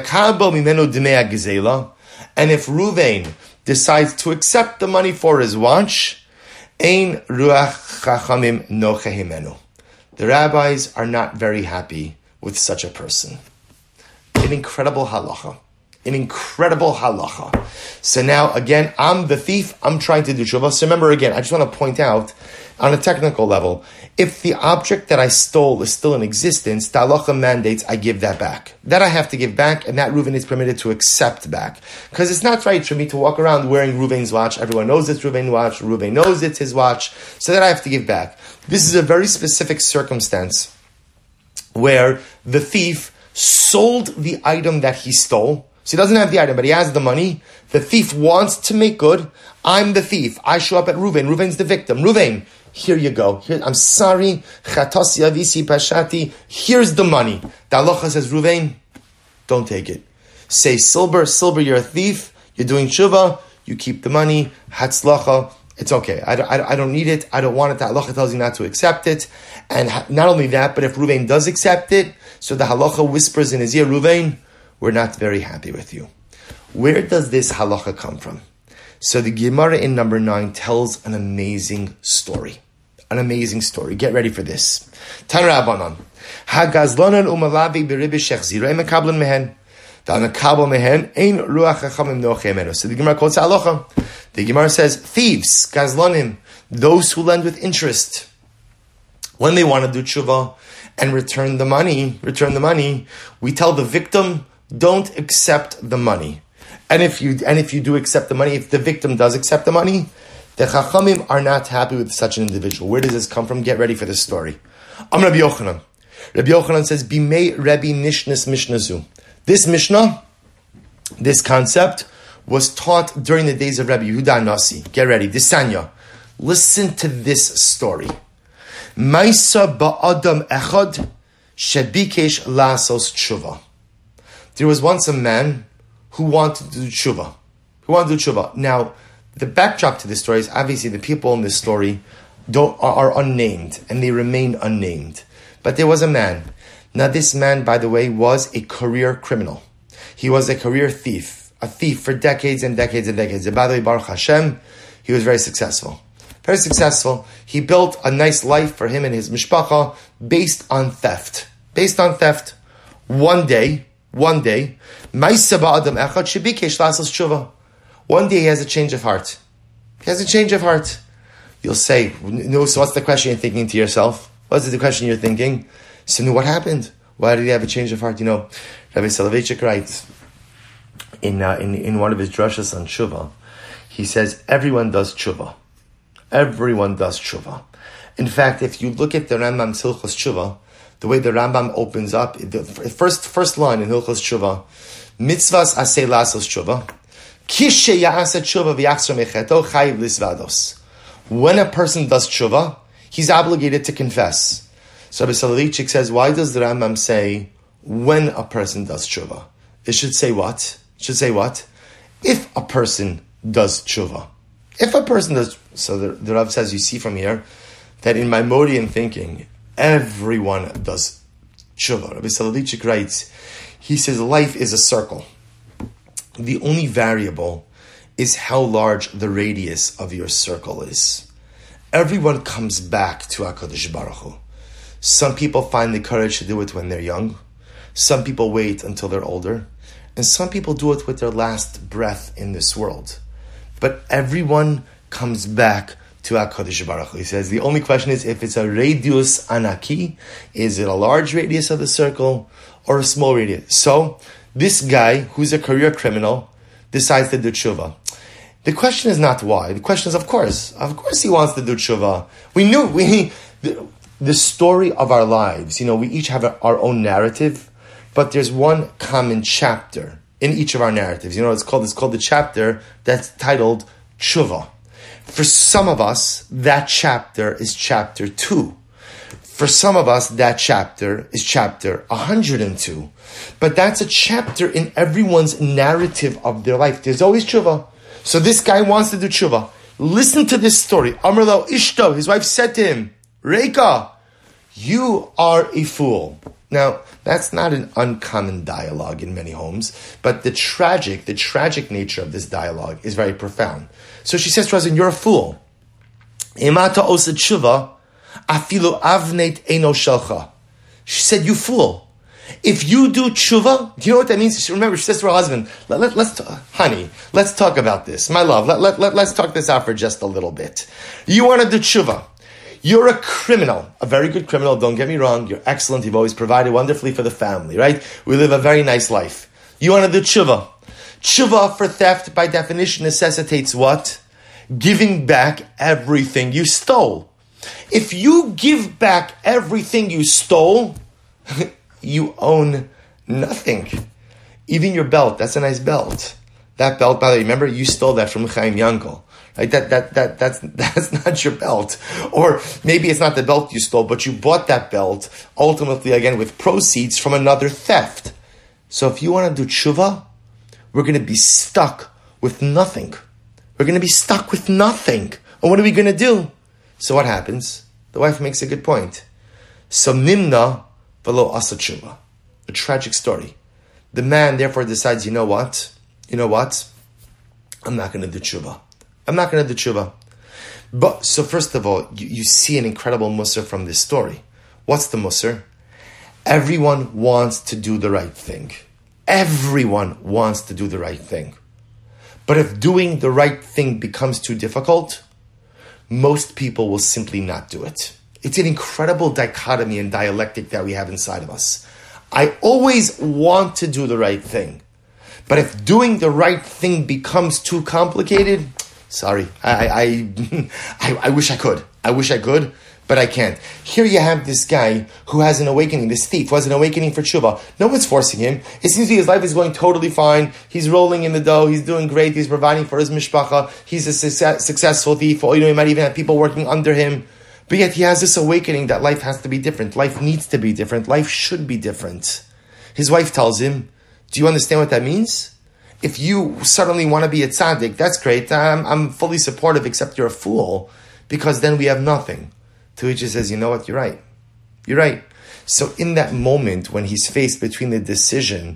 if Ruvain decides to accept the money for his watch, Ein ruach chachamim nocha himenu. The rabbis are not very happy with such a person. An incredible halacha. An incredible halacha. So now, again, I'm the thief. I'm trying to do tshuva. So remember, again, I just want to point out, on a technical level, if the object that I stole is still in existence, the halacha mandates I give that back. That I have to give back, and that Reuven is permitted to accept back. Because it's not right for me to walk around wearing Reuven's watch. Everyone knows it's Reuven's watch. Reuven knows it's his watch. So that I have to give back. This is a very specific circumstance where the thief sold the item that he stole. So he doesn't have the item, but he has the money. The thief wants to make good. I'm the thief. I show up at Reuven. Reuven's the victim. Reuven, here you go. Here, I'm sorry. Chatasi avisi pashati. Here's the money. The halacha says, Reuven, don't take it. Say, Silber, Silber, you're a thief. You're doing tshuva. You keep the money. Hatzlacha. It's okay. I don't, I don't need it. I don't want it. The halacha tells you not to accept it. And not only that, but if Reuven does accept it, so the halacha whispers in his ear, Reuven, we're not very happy with you. Where does this halacha come from? So the Gemara in number nine tells an amazing story. An amazing story. Get ready for this. Tan Rabbanan. Hagazlonan umalavi beribi shechzirei mekablan mehen. Da'mekabel mehen ein ruach chachamim nochemenu. So the Gemara quotes halacha. The Gemara says, thieves, gazlonim, those who lend with interest, when they want to do tshuva and return the money, return the money, we tell the victim, don't accept the money. And if you and if you do accept the money, if the victim does accept the money, the Chachamim are not happy with such an individual. Where does this come from? Get ready for this story. Am Rabbi Yochanan. Rabbi Yochanan says, Bimei Rebbe Nishnas Mishnazu. This Mishnah, this concept, was taught during the days of Rabbi Yehuda Nasi. Get ready. Disanya. Listen to this story. Maisa ba'adam echad shebikesh lasos tshuva. There was once a man who wanted to do tshuva. Who wanted to do tshuva. Now, the backdrop to this story is obviously the people in this story don't are, are unnamed, and they remain unnamed. But there was a man. Now, this man, by the way, was a career criminal. He was a career thief. a thief for decades and decades and decades. And by the way, Baruch Hashem, he was very successful. Very successful. He built a nice life for him and his mishpacha based on theft. Based on theft. One day, one day, one day he has a change of heart. He has a change of heart. You'll say, no, so what's the question you're thinking to yourself? What's the question you're thinking? So, no, what happened? Why did he have a change of heart? You know, Rabbi Soloveitchik writes in, uh, in in one of his drashas on tshuva, he says, everyone does tshuva. Everyone does tshuva. In fact, if you look at the Rambam Hilchos Tshuva, the way the Rambam opens up, the first first line in Hilchos Tshuva, mitzvahs aseh lasos tshuva, kishe ya'asa tshuva v'yachzor mecheto chayiv lisvados. When a person does tshuva, he's obligated to confess. So Rabbi Soloveitchik says, why does the Rambam say when a person does tshuva? It should say what? It should say what? If a person does tshuva. If a person does, so the, the Rav says, you see from here, that in Maimonidean thinking, everyone does tshuva. Rabbi Soloveitchik writes, he says, life is a circle. The only variable is how large the radius of your circle is. Everyone comes back to HaKadosh Baruch Hu. Some people find the courage to do it when they're young. Some people wait until they're older. And some people do it with their last breath in this world. But everyone comes back to HaKadosh Baruch Hu. He says the only question is if it's a radius anaki, is it a large radius of the circle or a small radius? So this guy, who's a career criminal, decides to do tshuva. The question is not why. The question is, of course, of course he wants to do tshuva. We knew, we, the, the story of our lives, you know, we each have a, our own narrative, but there's one common chapter in each of our narratives. You know, it's called, it's called the chapter that's titled tshuva. For some of us, that chapter is chapter two. For some of us, that chapter is chapter one hundred two. But that's a chapter in everyone's narrative of their life. There's always tshuva. So this guy wants to do tshuva. Listen to this story. Amar lo ishto, his wife said to him, Reika, you are a fool. Now, that's not an uncommon dialogue in many homes, but the tragic, the tragic nature of this dialogue is very profound. So she says to us, you're a fool. Imata osa tshuva, afilu avnet eno shelcha. She said, you fool. If you do tshuva, do you know what that means? She, remember, she says to her husband, let, let, let's, talk, honey, let's talk about this. My love, let, let, let, let's talk this out for just a little bit. You want to do tshuva. You're a criminal, a very good criminal, don't get me wrong. You're excellent. You've always provided wonderfully for the family, right? We live a very nice life. You want to do tshuva. Tshuva for theft, by definition, necessitates what? Giving back everything you stole. If you give back everything you stole, you own nothing. Even your belt, that's a nice belt. That belt, by the way, remember, you stole that from Chaim Yankel. Right? That, that, that, that's, that's not your belt. Or maybe it's not the belt you stole, but you bought that belt, ultimately, again, with proceeds from another theft. So if you want to do tshuva, we're going to be stuck with nothing. We're going to be stuck with nothing. And what are we going to do? So what happens? The wife makes a good point. So nimna v'lo asa tshuva. A tragic story. The man therefore decides, you know what? You know what? I'm not going to do tshuva. I'm not going to do tshuva. But, so first of all, you, you see an incredible musar from this story. What's the musar? Everyone wants to do the right thing. Everyone wants to do the right thing. But if doing the right thing becomes too difficult, most people will simply not do it. It's an incredible dichotomy and dialectic that we have inside of us. I always want to do the right thing. But if doing the right thing becomes too complicated, sorry, I, I, I, I wish I could. I wish I could, but I can't. Here you have this guy who has an awakening, this thief who has an awakening for tshuva. No one's forcing him. It seems to be his life is going totally fine. He's rolling in the dough. He's doing great. He's providing for his mishpacha. He's a success, successful thief. Or, you know, he might even have people working under him. But yet he has this awakening that life has to be different. Life needs to be different. Life should be different. His wife tells him, do you understand what that means? If you suddenly want to be a tzaddik, that's great. I'm, I'm fully supportive, except you're a fool, because then we have nothing. To which he says, you know what, you're right. You're right. So in that moment, when he's faced between the decision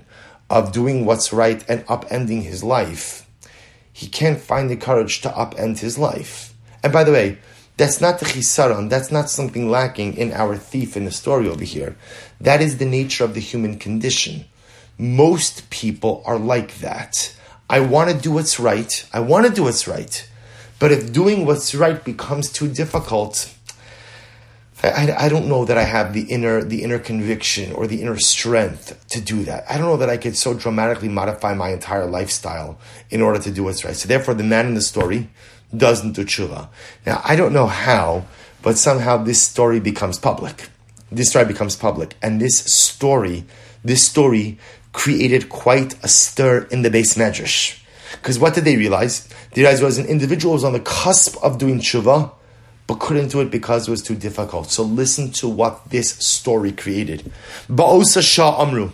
of doing what's right and upending his life, he can't find the courage to upend his life. And by the way, that's not the chisaron, that's not something lacking in our thief in the story over here. That is the nature of the human condition. Most people are like that. I want to do what's right, I want to do what's right. But if doing what's right becomes too difficult, I, I don't know that I have the inner the inner conviction or the inner strength to do that. I don't know that I could so dramatically modify my entire lifestyle in order to do what's right. So therefore, the man in the story doesn't do tshuva. Now, I don't know how, but somehow this story becomes public. This story becomes public. And this story, this story created quite a stir in the Beis Medrash. Because what did they realize? They realized was an individual was on the cusp of doing tshuva, but couldn't do it because it was too difficult. So listen to what this story created. Ba'osa shah amru,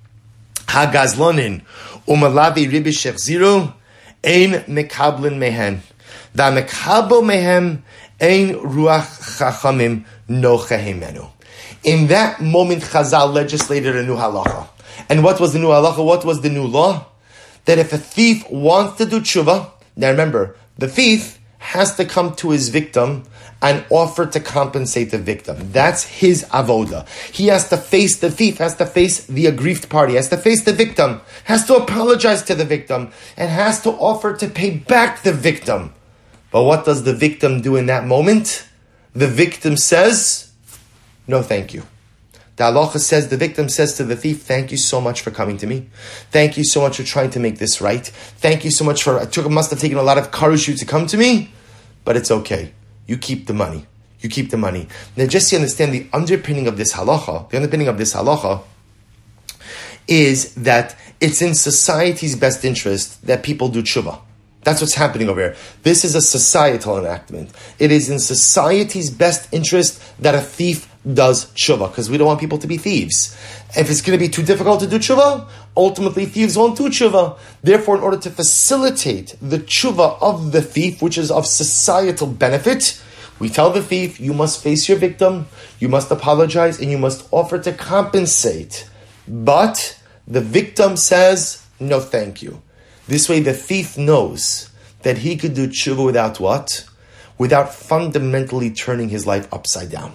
hagazlonin, umalavi ribi shechziru, ein mekablin mehen. Da mekabel mehem, ein ruach chachamim nochehemenu. In that moment, Chazal legislated a new halacha. And what was the new halacha? What was the new law? That if a thief wants to do tshuva, now remember, the thief has to come to his victim and offer to compensate the victim. That's his avoda. He has to face the thief, has to face the aggrieved party, has to face the victim, has to apologize to the victim, and has to offer to pay back the victim. But what does the victim do in that moment? The victim says, no thank you. The halacha says, the victim says to the thief, thank you so much for coming to me. Thank you so much for trying to make this right. Thank you so much for, it took, must have taken a lot of courage for you to come to me, but it's okay. You keep the money. You keep the money. Now just to understand the underpinning of this halacha, the underpinning of this halacha is that it's in society's best interest that people do tshuva. That's what's happening over here. This is a societal enactment. It is in society's best interest that a thief does tshuva, because we don't want people to be thieves. If it's going to be too difficult to do tshuva, ultimately thieves won't do tshuva. Therefore, in order to facilitate the tshuva of the thief, which is of societal benefit, we tell the thief, you must face your victim, you must apologize, and you must offer to compensate. But the victim says, no thank you. This way the thief knows that he could do tshuva without what? Without fundamentally turning his life upside down.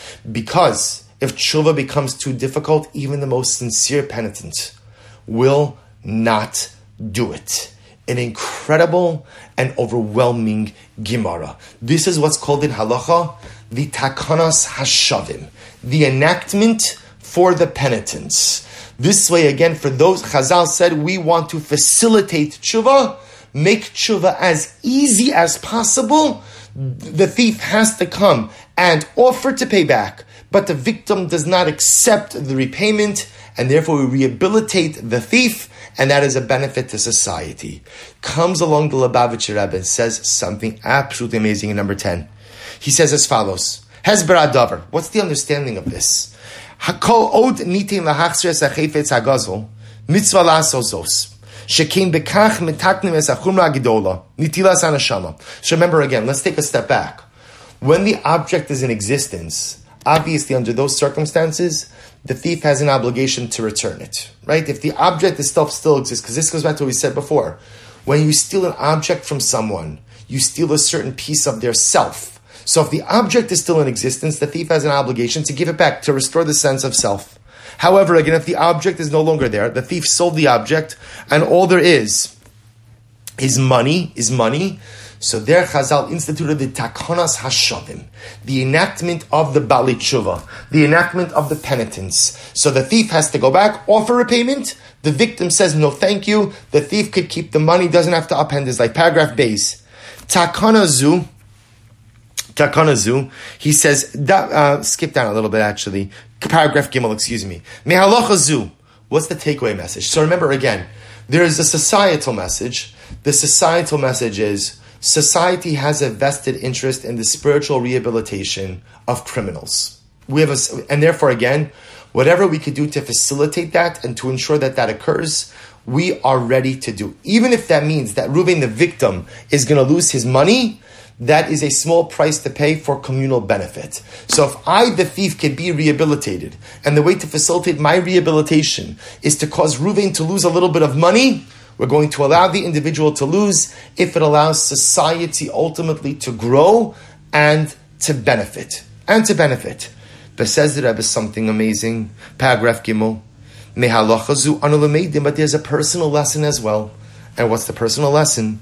Because if tshuva becomes too difficult, even the most sincere penitent will not do it. An incredible and overwhelming Gemara. This is what's called in halacha the takanas hashavim, the enactment for the penitents. This way, again, for those, Chazal said, we want to facilitate tshuva, make tshuva as easy as possible. The thief has to come and offer to pay back, but the victim does not accept the repayment, and therefore we rehabilitate the thief, and that is a benefit to society. Comes along the Lubavitcher Rebbe and says something absolutely amazing in number ten. He says as follows, Hezber Adavar. What's the understanding of this? Hakol od nitin lahachsres achefetz hagazol mitzvah lasozos. Shekim bekach metaknim es achumra gidola nitilas anashama. So remember again, let's take a step back. When the object is in existence, obviously under those circumstances, the thief has an obligation to return it, right? If the object itself still exists, because this goes back to what we said before. When you steal an object from someone, you steal a certain piece of their self. So if the object is still in existence, the thief has an obligation to give it back, to restore the sense of self. However, again, if the object is no longer there, the thief sold the object, and all there is is money, is money. So there Chazal instituted the takanas hashavim, the enactment of the bali tshuva, the enactment of the penitence. So the thief has to go back, offer repayment. The victim says no thank you. The thief could keep the money, doesn't have to upend his life. Paragraph base. Takana zu, takana zu, he says, that, uh, skip down a little bit actually. Paragraph Gimel, excuse me. Mehalacha zu. What's the takeaway message? So remember again, there is a societal message. The societal message is, society has a vested interest in the spiritual rehabilitation of criminals. We have a, and therefore, again, whatever we could do to facilitate that and to ensure that that occurs, we are ready to do. Even if that means that Reuven, the victim, is going to lose his money, that is a small price to pay for communal benefit. So if I, the thief, can be rehabilitated, and the way to facilitate my rehabilitation is to cause Reuven to lose a little bit of money, we're going to allow the individual to lose if it allows society ultimately to grow and to benefit. And to benefit. But says the Rebbe something amazing. Paragraph Gimel. But there's a personal lesson as well. And what's the personal lesson?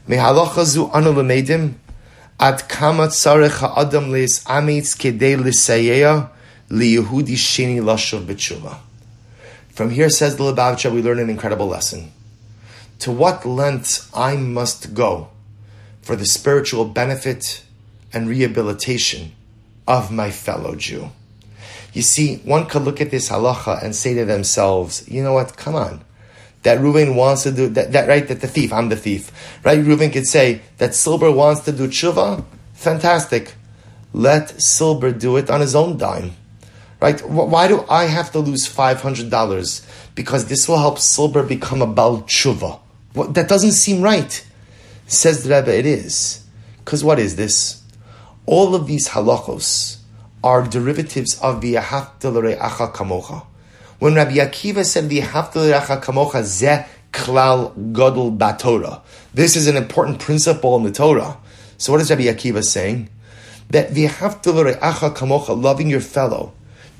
At kama tzarech ha'adam leis amitz kedei l'sayeya liyehudi sheni lashuv b'tshuva. From here, says the Lubavitcher, we learn an incredible lesson. To what lengths I must go for the spiritual benefit and rehabilitation of my fellow Jew. You see, one could look at this halacha and say to themselves, you know what, come on. That Reuven wants to do, that, that right, that the thief, I'm the thief. Right, Reuven could say that Silber wants to do tshuva, fantastic. Let Silber do it on his own dime. Right, why do I have to lose five hundred dollars? Because this will help Silber become a Baal tshuva. Well, that doesn't seem right. Says the Rebbe, it is. Because what is this? All of these halachos are derivatives of v'ahavta l're'acha kamocha. When Rabbi Akiva said v'ahavta l're'acha kamocha zeh klal gadol b'Torah, this is an important principle in the Torah. So what is Rabbi Akiva saying? That v'ahavta l're'acha kamocha, loving your fellow,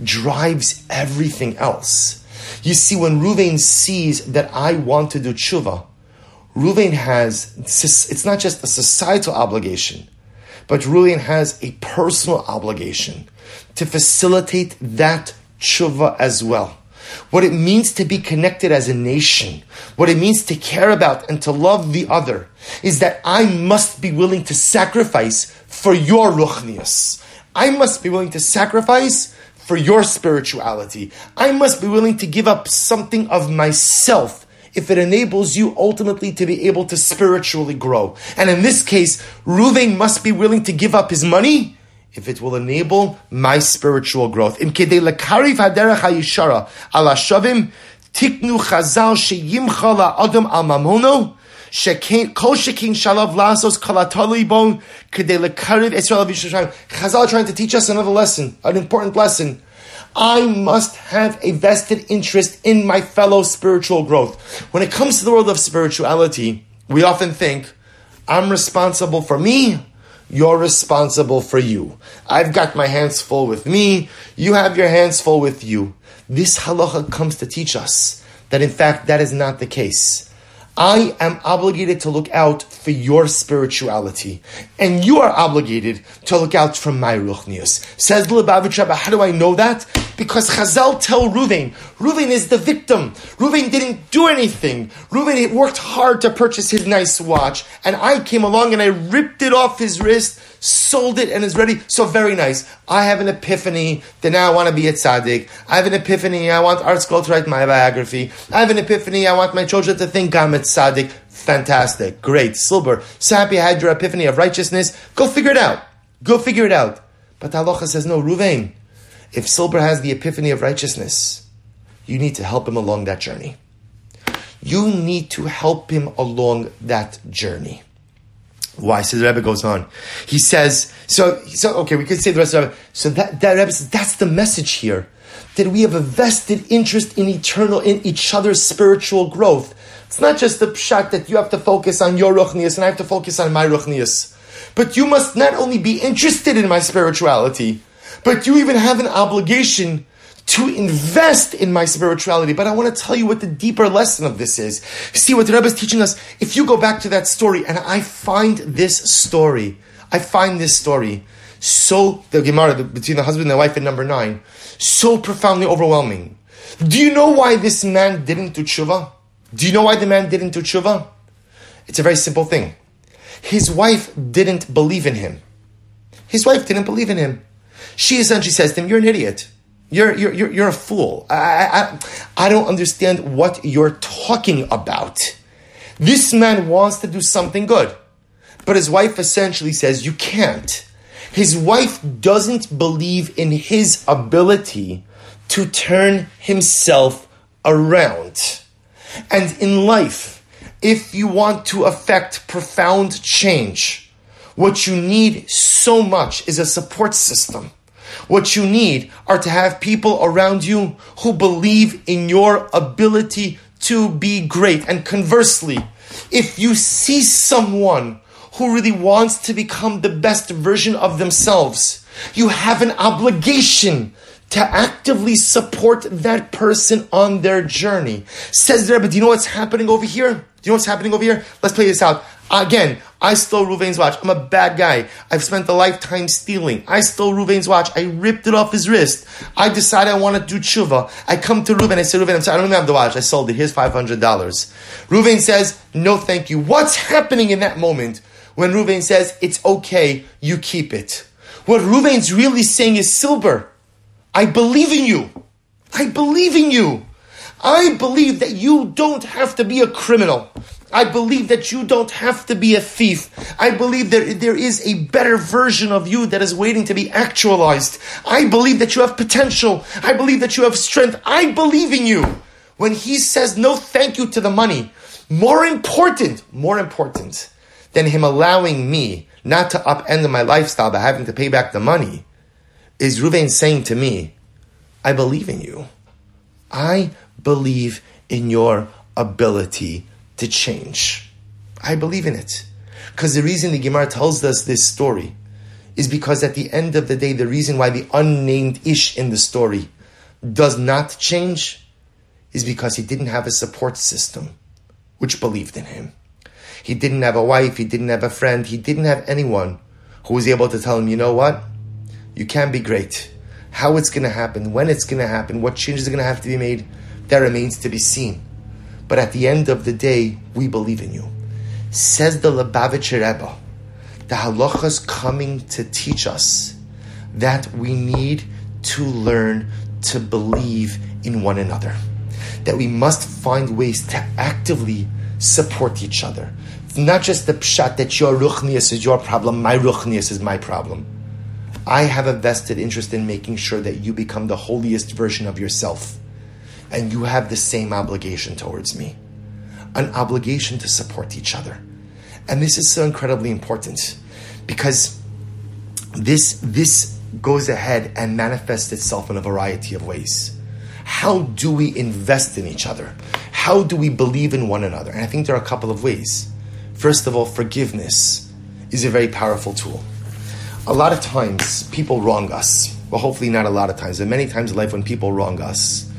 drives everything else. You see, when Reuven sees that I want to do tshuva, Reuven has, it's not just a societal obligation, but Reuven has a personal obligation to facilitate that tshuva as well. What it means to be connected as a nation, what it means to care about and to love the other, is that I must be willing to sacrifice for your ruchnius. I must be willing to sacrifice for your spirituality. I must be willing to give up something of myself if it enables you ultimately to be able to spiritually grow. And in this case, Reuven must be willing to give up his money if it will enable my spiritual growth. In kedei lekariv haderech hayishara ala shavim tiknu chazal sheyimcha la'adam al mamono shekein kol shekein shalav lasos kalatali bon kedei lekariv Israel v'Yisrael. Chazal are trying to teach us another lesson, an important lesson. I must have a vested interest in my fellow spiritual growth. When it comes to the world of spirituality, we often think, I'm responsible for me, you're responsible for you. I've got my hands full with me, you have your hands full with you. This halacha comes to teach us that in fact that is not the case. I am obligated to look out for your spirituality, and you are obligated to look out for my ruchnius. Says the Lubavitcher, how do I know that? Because Chazal tell Reuven, Reuven is the victim. Reuven didn't do anything. Reuven worked hard to purchase his nice watch, and I came along and I ripped it off his wrist, sold it, and is ready. So very nice. I have an epiphany that now I want to be a tzaddik. I have an epiphany, I want Art Scroll to write my biography. I have an epiphany, I want my children to think I'm a tzaddik. Fantastic. Great. Silber. So happy I had your epiphany of righteousness. Go figure it out. Go figure it out. But the halacha says, no, Reuven, if Silber has the epiphany of righteousness, you need to help him along that journey. You need to help him along that journey. Why? So the Rebbe goes on. He says, so, so okay, we could say the rest of it. So that, that Rebbe says, that's the message here. That we have a vested interest in eternal, in each other's spiritual growth. It's not just the pshat that you have to focus on your ruchnius and I have to focus on my ruchnius. But you must not only be interested in my spirituality, but you even have an obligation to invest in my spirituality. But I want to tell you what the deeper lesson of this is. See what the Rebbe is teaching us. If you go back to that story, and I find this story, I find this story so, the Gemara the, between the husband and the wife in number nine, so profoundly overwhelming. Do you know why this man didn't do tshuva? Do you know why the man didn't do tshuva? It's a very simple thing. His wife didn't believe in him. His wife didn't believe in him. She essentially says to him, you're an idiot. You're, you're, you're, you're a fool. I, I, I don't understand what you're talking about. This man wants to do something good. But his wife essentially says, you can't. His wife doesn't believe in his ability to turn himself around. And in life, if you want to affect profound change, What you need so much is a support system. What you need are to have people around you who believe in your ability to be great. And conversely, if you see someone who really wants to become the best version of themselves, you have an obligation to actively support that person on their journey. Says the Rebbe, do you know what's happening over here? Do you know what's happening over here? Let's play this out. Again, I stole Ruvain's watch. I'm a bad guy. I've spent a lifetime stealing. I stole Ruvain's watch. I ripped it off his wrist. I decide I want to do tshuva. I come to Ruvain. I say, Ruvain, I'm sorry, I don't even have the watch. I sold it. Here's five hundred dollars. Ruvain says, no thank you. What's happening in that moment when Ruvain says, it's okay, you keep it? What Ruvain's really saying is, Silber, I believe in you. I believe in you. I believe that you don't have to be a criminal. I believe that you don't have to be a thief. I believe that there is a better version of you that is waiting to be actualized. I believe that you have potential. I believe that you have strength. I believe in you. When he says no thank you to the money, more important, more important than him allowing me not to upend my lifestyle by having to pay back the money, is Ruvain saying to me, I believe in you. I believe in your ability to change. I believe in it. Because the reason the Gemara tells us this story is because at the end of the day, the reason why the unnamed Ish in the story does not change is because he didn't have a support system which believed in him. He didn't have a wife, he didn't have a friend, he didn't have anyone who was able to tell him, you know what? You can be great. How it's going to happen, when it's going to happen, what changes are going to have to be made, that remains to be seen. But at the end of the day, we believe in you. Says the Lubavitcher Rebbe, the halacha is coming to teach us that we need to learn to believe in one another. That we must find ways to actively support each other. It's not just the pshat that your ruchnius is your problem, my ruchnius is my problem. I have a vested interest in making sure that you become the holiest version of yourself. And you have the same obligation towards me. An obligation to support each other. And this is so incredibly important because this, this goes ahead and manifests itself in a variety of ways. How do we invest in each other? How do we believe in one another? And I think there are a couple of ways. First of all, forgiveness is a very powerful tool. A lot of times, people wrong us. Well, hopefully not a lot of times, but many times in life when people wrong us.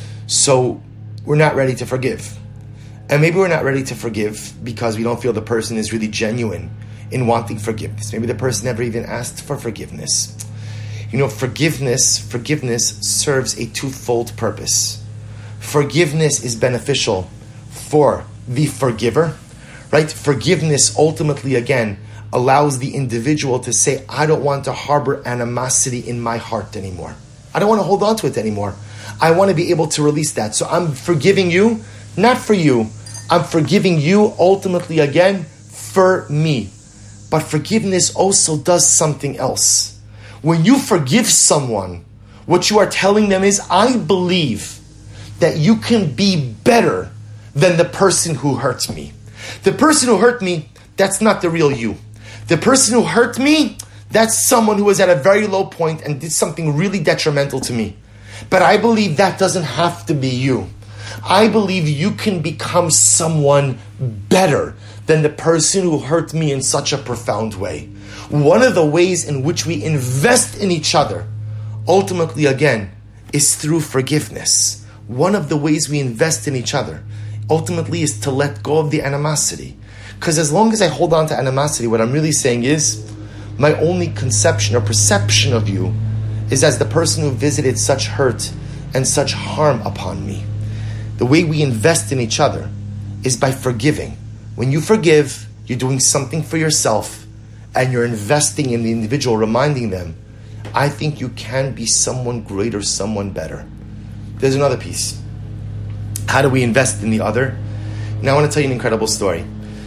So we're not ready to forgive. And maybe we're not ready to forgive because we don't feel the person is really genuine in wanting forgiveness. Maybe the person never even asked for forgiveness. You know, forgiveness, forgiveness serves a twofold purpose. Forgiveness is beneficial for the forgiver, right? Forgiveness ultimately, again, allows the individual to say, I don't want to harbor animosity in my heart anymore. I don't want to hold on to it anymore. I want to be able to release that. So I'm forgiving you, not for you. I'm forgiving you ultimately, again, for me. But forgiveness also does something else. When you forgive someone, what you are telling them is, I believe that you can be better than the person who hurt me. The person who hurt me, that's not the real you. The person who hurt me, that's someone who was at a very low point and did something really detrimental to me. But I believe that doesn't have to be you. I believe you can become someone better than the person who hurt me in such a profound way. One of the ways in which we invest in each other, ultimately again, is through forgiveness. One of the ways we invest in each other, ultimately, is to let go of the animosity. Because as long as I hold on to animosity, what I'm really saying is, my only conception or perception of you is as the person who visited such hurt and such harm upon me. The way we invest in each other is by forgiving. When you forgive, you're doing something for yourself and you're investing in the individual, reminding them, I think you can be someone greater, someone better. There's another piece. How do we invest in the other? Now I want to tell you an incredible story.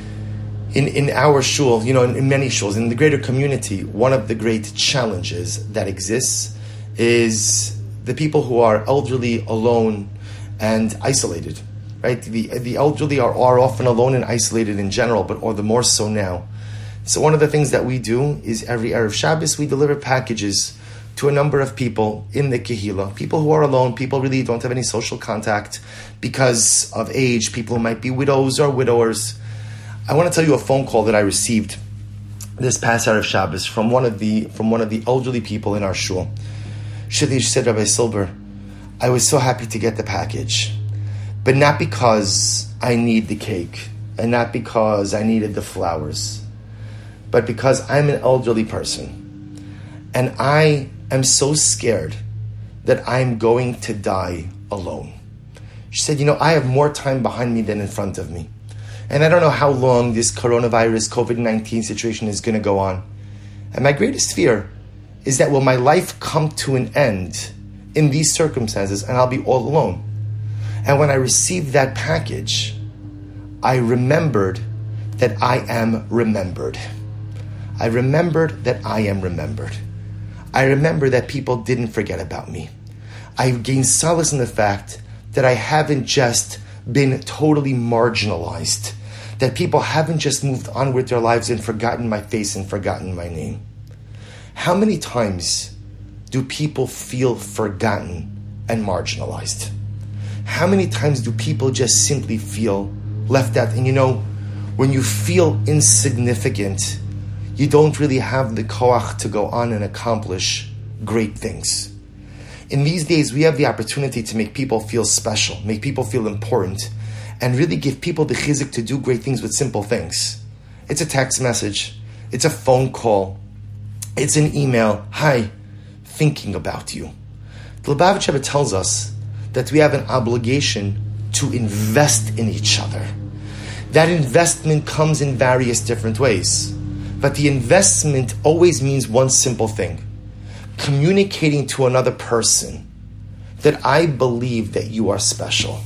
In in our shul, you know, in, in many shuls, in the greater community, one of the great challenges that exists is the people who are elderly, alone, and isolated. Right? The the elderly are, are often alone and isolated in general, but or the more so now. So one of the things that we do is every Erev Shabbos, we deliver packages to a number of people in the Kehillah, people who are alone, people really don't have any social contact because of age, people who might be widows or widowers. I want to tell you a phone call that I received this past Erev Shabbos from one of the from one of the elderly people in our shul. She said, Rabbi Silber, I was so happy to get the package, but not because I need the cake and not because I needed the flowers, but because I'm an elderly person and I am so scared that I'm going to die alone. She said, you know, I have more time behind me than in front of me. And I don't know how long this coronavirus, covid nineteen situation is going to go on. And my greatest fear is that will my life come to an end in these circumstances and I'll be all alone. And when I received that package, I remembered that I am remembered. I remembered that I am remembered. I remember that people didn't forget about me. I gained solace in the fact that I haven't just been totally marginalized, that people haven't just moved on with their lives and forgotten my face and forgotten my name. How many times do people feel forgotten and marginalized? How many times do people just simply feel left out? And you know, when you feel insignificant, you don't really have the koach to go on and accomplish great things. In these days, we have the opportunity to make people feel special, make people feel important, and really give people the chizik to do great things with simple things. It's a text message. It's a phone call. It's an email. Hi, thinking about you. The Lubavitch Rebbe tells us that we have an obligation to invest in each other. That investment comes in various different ways. But the investment always means one simple thing: communicating to another person that I believe that you are special.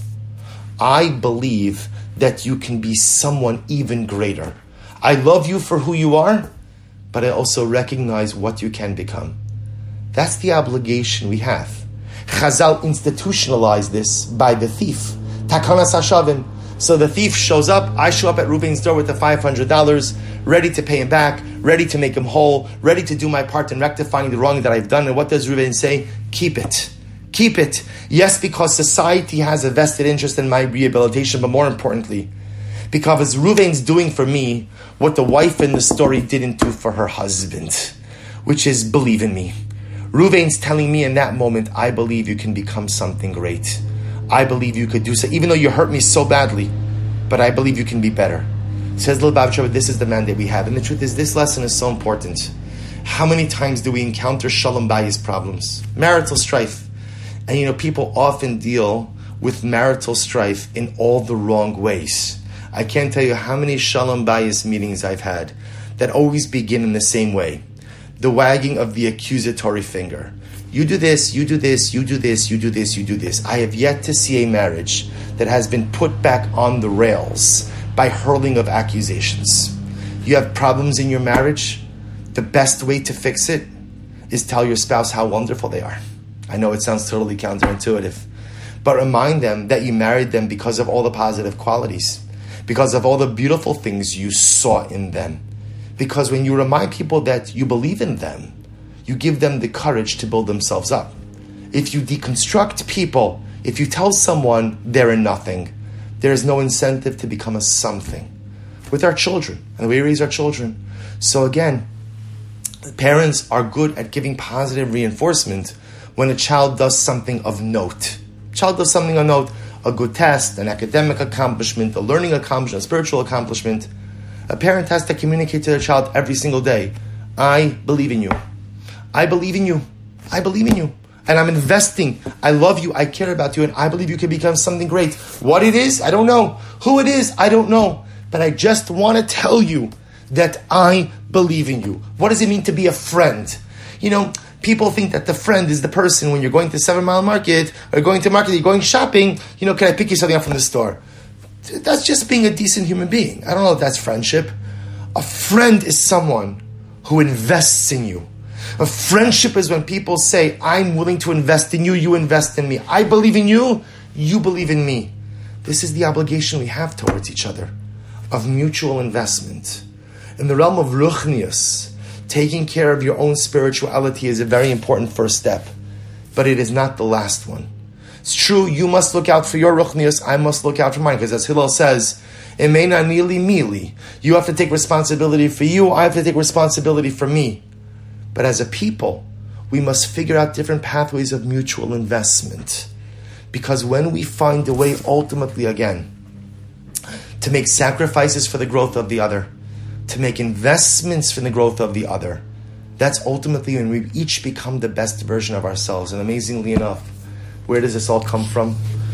I believe that you can be someone even greater. I love you for who you are, but I also recognize what you can become. That's the obligation we have. Chazal institutionalized this by the thief. Takanas hashavim. So the thief shows up, I show up at Reuven's door with the five hundred dollars, ready to pay him back, ready to make him whole, ready to do my part in rectifying the wrong that I've done. And what does Reuven say? Keep it. Keep it. Yes, because society has a vested interest in my rehabilitation, but more importantly, because Reuven's doing for me what the wife in the story didn't do for her husband, which is believe in me. Reuven's telling me in that moment, I believe you can become something great. I believe you could do so, even though you hurt me so badly, but I believe you can be better. Says the Lubavitcher, this is the mandate we have. And the truth is, this lesson is so important. How many times do we encounter shalom bayis problems? Marital strife. And you know, people often deal with marital strife in all the wrong ways. I can't tell you how many shalom bayis meetings I've had that always begin in the same way. The wagging of the accusatory finger. You do this, you do this, you do this, you do this, you do this. I have yet to see a marriage that has been put back on the rails by hurling of accusations. You have problems in your marriage? The best way to fix it is tell your spouse how wonderful they are. I know it sounds totally counterintuitive, but remind them that you married them because of all the positive qualities, because of all the beautiful things you saw in them. Because when you remind people that you believe in them, you give them the courage to build themselves up. If you deconstruct people, if you tell someone they're a nothing, there is no incentive to become a something. With our children, and the way we raise our children. So again, parents are good at giving positive reinforcement when a child does something of note. Child does something of note, a good test, an academic accomplishment, a learning accomplishment, a spiritual accomplishment. A parent has to communicate to their child every single day, I believe in you. I believe in you. I believe in you. And I'm investing. I love you. I care about you. And I believe you can become something great. What it is, I don't know. Who it is, I don't know. But I just want to tell you that I believe in you. What does it mean to be a friend? You know, people think that the friend is the person when you're going to Seven Mile Market or going to market, you're going shopping. You know, can I pick you something up from the store? That's just being a decent human being. I don't know if that's friendship. A friend is someone who invests in you. A friendship is when people say, I'm willing to invest in you, you invest in me. I believe in you, you believe in me. This is the obligation we have towards each other, of mutual investment. In the realm of ruchnius, taking care of your own spirituality is a very important first step, but it is not the last one. It's true, you must look out for your ruchnius, I must look out for mine, because as Hillel says, Emeina nili mili. You have to take responsibility for you, I have to take responsibility for me. But as a people, we must figure out different pathways of mutual investment. Because when we find a way, ultimately again, to make sacrifices for the growth of the other, to make investments for the growth of the other, that's ultimately when we each become the best version of ourselves. And amazingly enough, where does this all come from?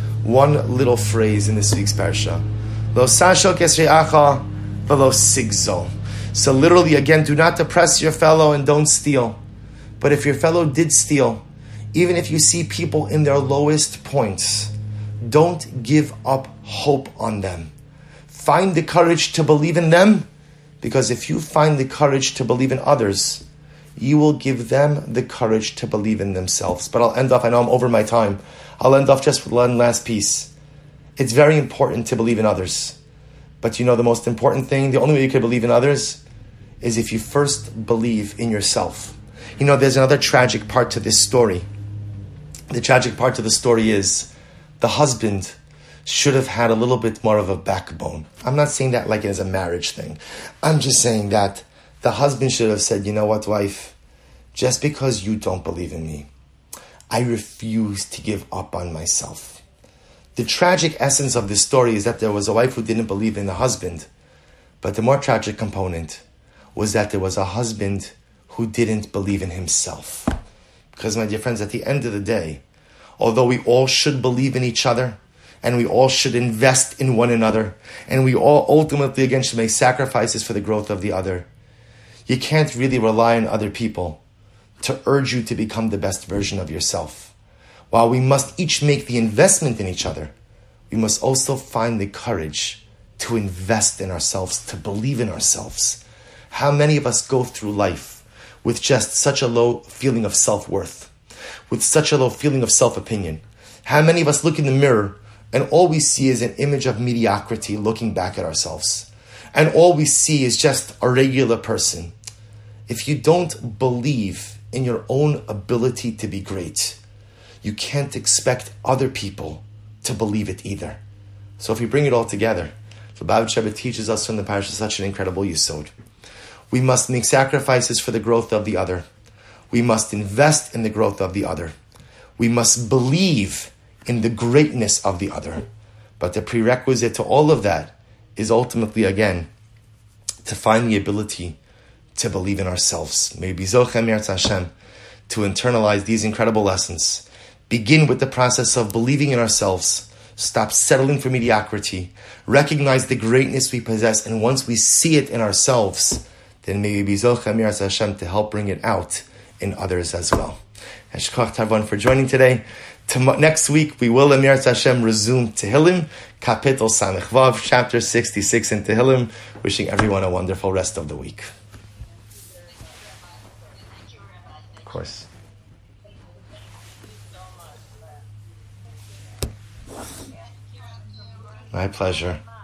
One little phrase in this week's parsha. Lo sashal kesreacha v'lo sigzo. So literally, again, do not oppress your fellow and don't steal. But if your fellow did steal, even if you see people in their lowest points, don't give up hope on them. Find the courage to believe in them, because if you find the courage to believe in others, you will give them the courage to believe in themselves. But I'll end off, I know I'm over my time, I'll end off just with one last piece. It's very important to believe in others. But you know the most important thing, the only way you can believe in others is if you first believe in yourself. You know, there's another tragic part to this story. The tragic part to the story is the husband should have had a little bit more of a backbone. I'm not saying that like as a marriage thing. I'm just saying that the husband should have said, you know what, wife, just because you don't believe in me, I refuse to give up on myself. The tragic essence of this story is that there was a wife who didn't believe in the husband, but the more tragic component was that there was a husband who didn't believe in himself. Because, my dear friends, at the end of the day, although we all should believe in each other, and we all should invest in one another, and we all ultimately, again, should make sacrifices for the growth of the other, you can't really rely on other people to urge you to become the best version of yourself. While we must each make the investment in each other, we must also find the courage to invest in ourselves, to believe in ourselves. How many of us go through life with just such a low feeling of self-worth, with such a low feeling of self-opinion? How many of us look in the mirror and all we see is an image of mediocrity looking back at ourselves? And all we see is just a regular person. If you don't believe in your own ability to be great, you can't expect other people to believe it either. So if we bring it all together, the Lubavitch Rebbe teaches us from the parasha such an incredible yesod. We must make sacrifices for the growth of the other. We must invest in the growth of the other. We must believe in the greatness of the other. But the prerequisite to all of that is ultimately, again, to find the ability to believe in ourselves. May we be zochem Yirtzeh Hashem to internalize these incredible lessons. Begin with the process of believing in ourselves. Stop settling for mediocrity. Recognize the greatness we possess, and once we see it in ourselves, then may we be zochem Yirtzeh Hashem to help bring it out in others as well. Eshkach Tarvan for joining today. Tom- next week, we will, Emir Hashem, resume Tehillim, Kapitel Samech Vav, chapter sixty-six in Tehillim. Wishing everyone a wonderful rest of the week. Of course. My pleasure.